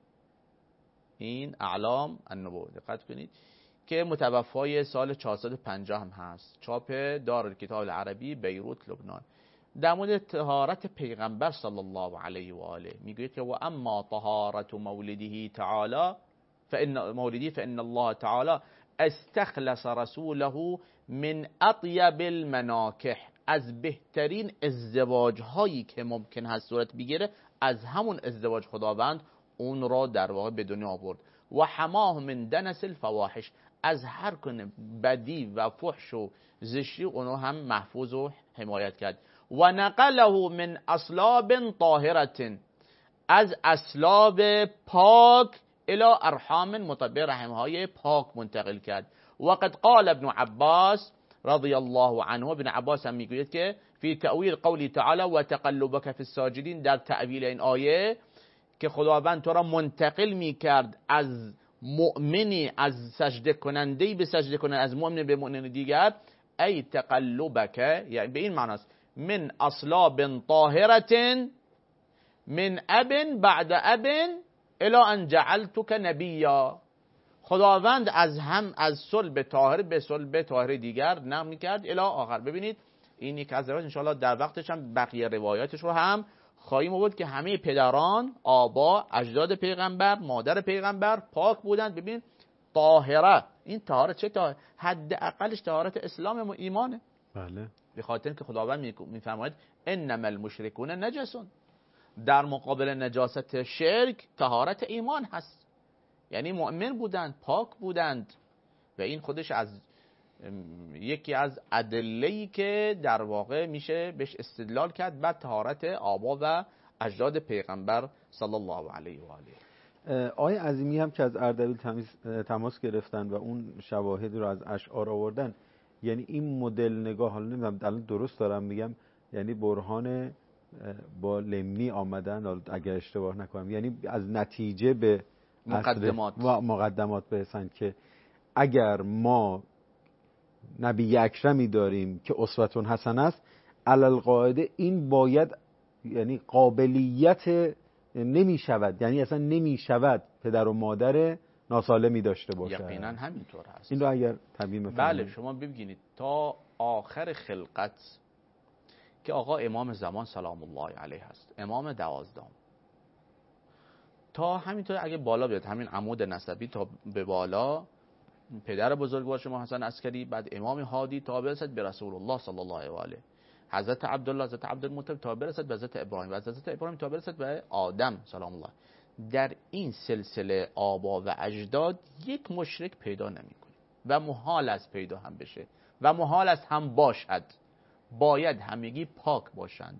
این اعلام النبوه دقت کنید که متوفای سال چهارصد و پنجاه هم هست، چاپ دارالکتاب العربی بیروت لبنان. در مورد طهارت پیغمبر صلی الله علیه و آله میگه که و اما طهارت مولده تعالی فان مولدی فان الله تعالی استخلص رسوله من اطیب المناکح، از بهترین ازدواج هایی که ممکن هست صورت بگیره از همون ازدواج خداوند اون را در واقع به دنیا آورد. و حماه من دنس الفواحش، از هر کنه بدی و فحش و زشتی اونو هم محفوظ و حمایت کرد. و نقله من اصلاب طاهرة، از اصلاب پاک الى ارحام مطابق رحمهای پاک منتقل کرد. وقد قال ابن عباس رضی الله عنه، ابن عباس هم میگوید که فی تأویل قولی تعالی و تقلبک فی الساجدین، در تعویل این آیه که خداوند تو را منتقل میکرد از مؤمنی، از سجده کنندهی به سجده کننده، از مؤمن به مؤمن دیگر، ای تقلبک، یعنی به این معناست من اصلاب طاهرة من اب بعد اب الى ان جعلتك نبیا. خداوند از هم از صلب طاهر به صلب طاهر دیگر نقل میکرد الی آخر. ببینید این یک از روایات، انشاءالله در وقتش هم بقیه روایاتش رو هم خواهیم آورد که همه پدران، آبا، اجداد پیغمبر، مادر پیغمبر پاک بودند. ببین طاهره این طهارت چه طهارت؟ حداقلش طهارت اسلام و ایمانه. بله. به خاطر که خداوند میفرماید انما المشرکون نجسون، در مقابل نجاست شرک طهارت ایمان هست، یعنی مؤمن بودند، پاک بودند و این خودش از یکی از ادله‌ای که در واقع میشه بهش استدلال کرد بر طهارت آبا و اجداد پیغمبر صلی الله علیه و آله. آقای عظیمی هم که از اردبیل تماس گرفتن و اون شواهد رو از اشعار آوردن، یعنی این مدل نگاه، حالا نمیدونم الان درست دارم میگم، یعنی برهان با لمنی آمدن اگر اشتباه نکنم، یعنی از نتیجه به مقدمات و مقدمات برسن که اگر ما نبی اکرمی داریم که اسوه حسن است، علل قاعده این باید یعنی قابلیت نمی شود، یعنی اصلا نمی شود پدر و مادر ناسالمی داشته باشه. یقینا همینطور هست. این رو اگر تبیین بفرمایید. بله شما ببینید تا آخر خلقت که آقا امام زمان سلام الله علیه هست، امام دوازدهم، تا همینطور اگه بالا بیاد همین عمود نسبی تا به بالا پدر بزرگوار شما حسن عسکری، بعد امام هادی تا برسد به رسول الله صلی الله علیه و آله، حضرت عبدالله، حضرت عبدالمطلب تا برسد به حضرت ابراهیم و حضرت ابراهیم تا برسد به آدم سلام الله. در این سلسله آبا و اجداد یک مشرک پیدا نمی‌کنی و محال است پیدا هم بشه و محال است هم باشد، باید همگی پاک باشند.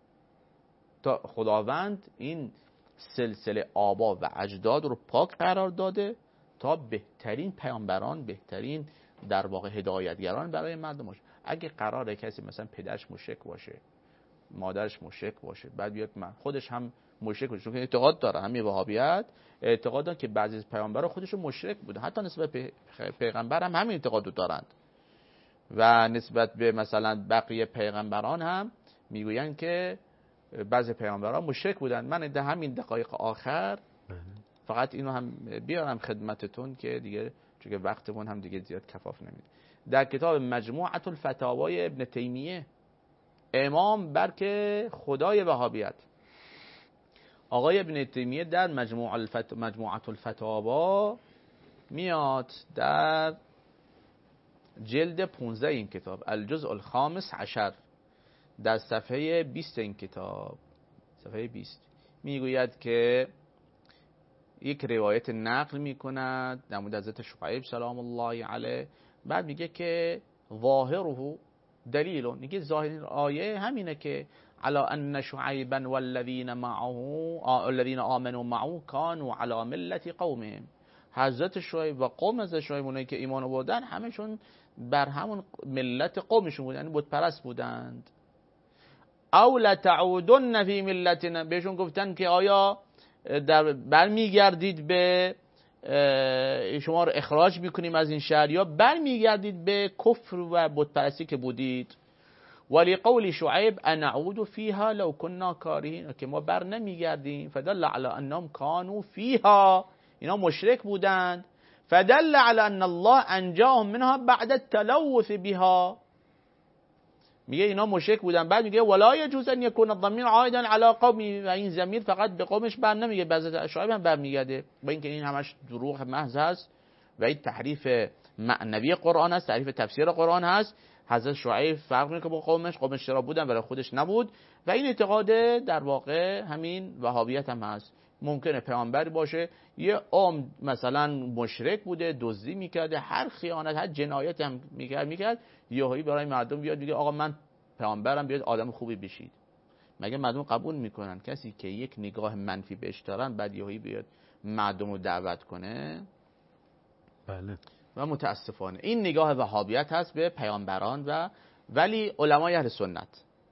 تا خداوند این سلسله آبا و اجداد رو پاک قرار داده تا بهترین پیامبران، بهترین در واقع هدایتگران برای مردم باشه. اگه قراره کسی مثلا پدرش مشرک باشه، مادرش مشرک باشه، بعد بیاد من خودش هم مشرک باشه، چون اعتقاد داره همین وهابیت اعتقاد داره که بعضی از پیامبران خودشون مشرک بوده، حتی نسبت به پیغمبر هم همین اعتقادو دارند و نسبت به مثلا بقیه پیغمبران هم میگویند که بعضی پیامبران مشرک بودن. من در همین دقایق آخر فقط اینو هم بیارم خدمتتون که دیگه چون که وقتمون هم دیگه زیاد کفاف نمیده. در کتاب مجموعة الفتاوی ابن تیمیه، امام برکه خدای وهابیت، آقای ابن تیمیه در مجموعة الفت... مجموعة الفتاوا میاد در جلد پانزده این کتاب، الجزء الخامس عشر، در صفحه بیست این کتاب، صفحه بیست، میگوید که یک روایت نقل میکند در مورد حضرت شعیب سلام الله علیه، بعد میگه که ظاهره دلیل، میگه ظاهر آیه همینه که علی ان شعیبا والذین معه الذین آمنوا معه كانوا علی ملت قومهم، حضرت شعیب و قوم از شعیب اونایی که ایمان آوردن همشون بر همون ملت قومشون بودن، یعنی بت پرست بودند. او لتعودن فی ملتنا، بهشون گفتن که آیا در برمیگردید به شما رو اخراج میکنیم از این شهر یا برمیگردید به کفر و بت پرستی که بودید. ولی قول شعیب انعود فیها لو كنا کارهین، که ما بر نمیگردیم. فدل علی انهم كانوا فیها، اینا مشرک بودند. فدل علی ان الله انجاهم منها بعد التلوث بها، میگه اینا مشرک بودن، بعد میگه ولا يجوز ان يكون الضمير عائدا على قومه، و این ضمیر فقط به قومش بر نمیگه، به حضرت شعیب هم برمیگرده، با اینکه این همش دروغ محض هست و این تحریف معنوی قرآن است، تحریف تفسیر قرآن هست. حضرت شعیب فرق میکنه با قومش، قومش چرا بودن برای خودش نبود، و این اعتقاد در واقع همین وهابیت هم هست. ممکنه پیامبر باشه یه عام مثلا مشرک بوده، دزدی میکرده، هر خیانت، هر جنایت هم میکرد میکرد یهویی برای مردم بیاد میگه آقا من پیامبرم، بیاد آدم خوبی بشید. مگه مردم قبول میکنن کسی که یک نگاه منفی بهش دارن بعد یهویی بیاد مردم رو دعوت کنه؟ بله. و متاسفانه این نگاه وهابیت هست به پیامبران. و ولی علمای اهل سنت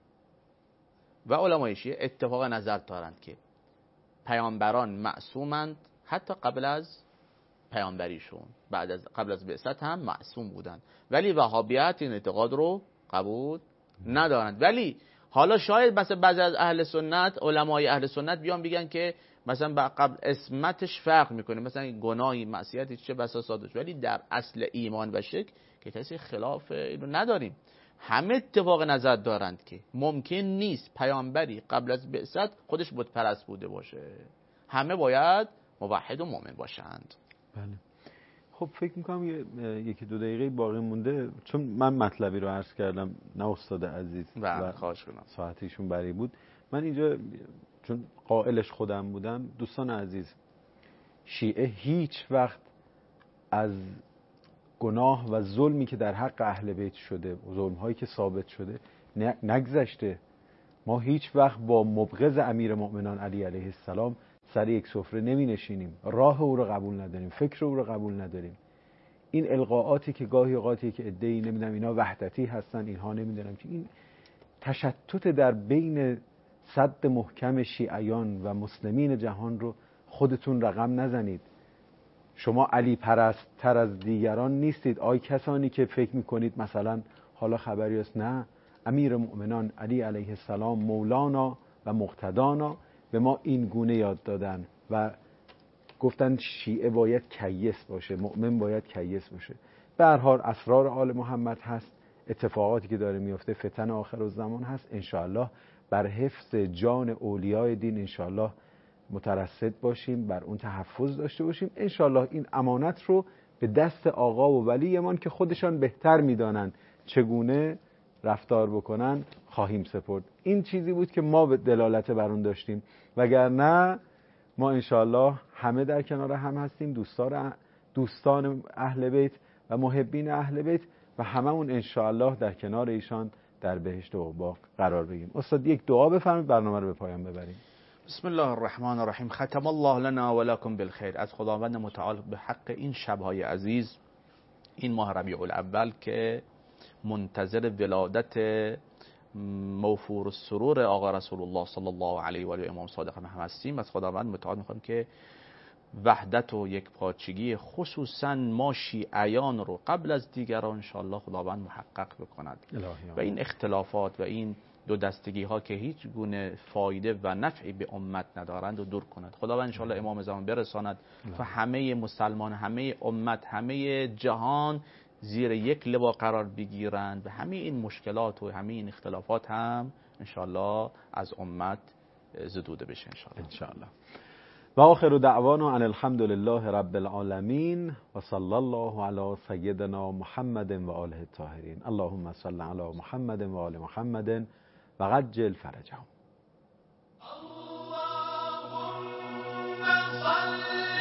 و علمای شیعه اتفاق نظر دارند که پیامبران معصومند، حتی قبل از پیامبریشون، بعد از قبل از بعثت هم معصوم بودند، ولی وهابیت این اعتقاد رو قبول ندارند. ولی حالا شاید مثلا بعضی از اهل سنت، علمای اهل سنت بیان بگن که مثلا قبل اسمتش فرق میکنه، مثلا گناهی معصیتی چه بسا سادش، ولی در اصل ایمان و شرک که کسی خلاف اینو نداریم. همه اتفاق نظر دارند که ممکن نیست پیامبری قبل از بعثت خودش بت پرست بوده باشه، همه باید موحد و مؤمن باشند. بله. خب فکر میکنم یکی دو دقیقه باقی مونده، چون من مطلبی رو عرض کردم نه استاد عزیز و خواهش کنم ساعتیشون بری بود. من اینجا چون قائلش خودم بودم، دوستان عزیز، شیعه هیچ وقت از گناه و ظلمی که در حق اهل بیت شده، ظلم‌هایی که ثابت شده نگذشته. ما هیچ وقت با مبغض امیر مؤمنان علی علیه السلام سر یک سفره نمی نشینیم، راه او رو قبول نداریم، فکر او رو قبول نداریم. این القاءاتی که گاهی اوقاتی که ادعی نمیدونم اینا وحدتی هستن، اینها نمیدونم که این تشتت در بین صد محکم شیعیان و مسلمین جهان رو خودتون رقم نزنید. شما علی پرست تر از دیگران نیستید. آی کسانی که فکر میکنید مثلا حالا خبری است، نه، امیر مؤمنان علی علیه السلام مولانا و مقتدانا به ما این گونه یاد دادن و گفتن شیعه باید کیس باشه، مؤمن باید کیس باشه. به هر حال اسرار آل محمد هست، اتفاقاتی که داره میفته، فتن آخر الزمان هست. انشاءالله بر حفظ جان اولیای دین انشاءالله مترصد باشیم، بر اون تحفظ داشته باشیم. انشاءالله این امانت رو به دست آقا و ولیمان که خودشان بهتر میدانن چگونه رفتار بکنن خواهیم سپرد. این چیزی بود که ما به دلالت بر اون داشتیم، وگرنه ما انشاءالله همه در کنار هم هستیم، دوستان دوستان اهل بیت و محبین اهل بیت و هممون انشاءالله در کنار ایشان در بهشت و عقبا قرار بگیریم. استاد یک دعا بفرمایید برنامه رو به پایان ببریم. بسم الله الرحمن الرحیم. ختم الله لنا و لکم بالخیر. از خداوند متعال به حق این شب‌های عزیز، این ماه ربیع الاول که منتظر ولادت موفور السرور آقا رسول الله صلی الله علیه و آله امام صادق هم هستیم، از خداوند متعال می‌خوایم که وحدت و یک پارچگی خصوصا ما شیعیان رو قبل از دیگران انشاءالله خداوند محقق بکند و این اختلافات و این دو دستگی ها که هیچ گونه فایده و نفعی به امت ندارند و دور کند. خداوند انشاءالله امام زمان برساند و همه مسلمان، همه امت، همه جهان زیر یک لوا قرار بگیرند و همه این مشکلات و همه این اختلافات هم انشاءالله از امت زدوده بشه انشاءالله. انشاءالله. و آخر دعوانا ان الحمد لله رب العالمین و صلی الله علی سیدنا محمد و آله الطاهرین. اللهم صل علی محمد و آل محمد و عجل فرجهم. اللهم صل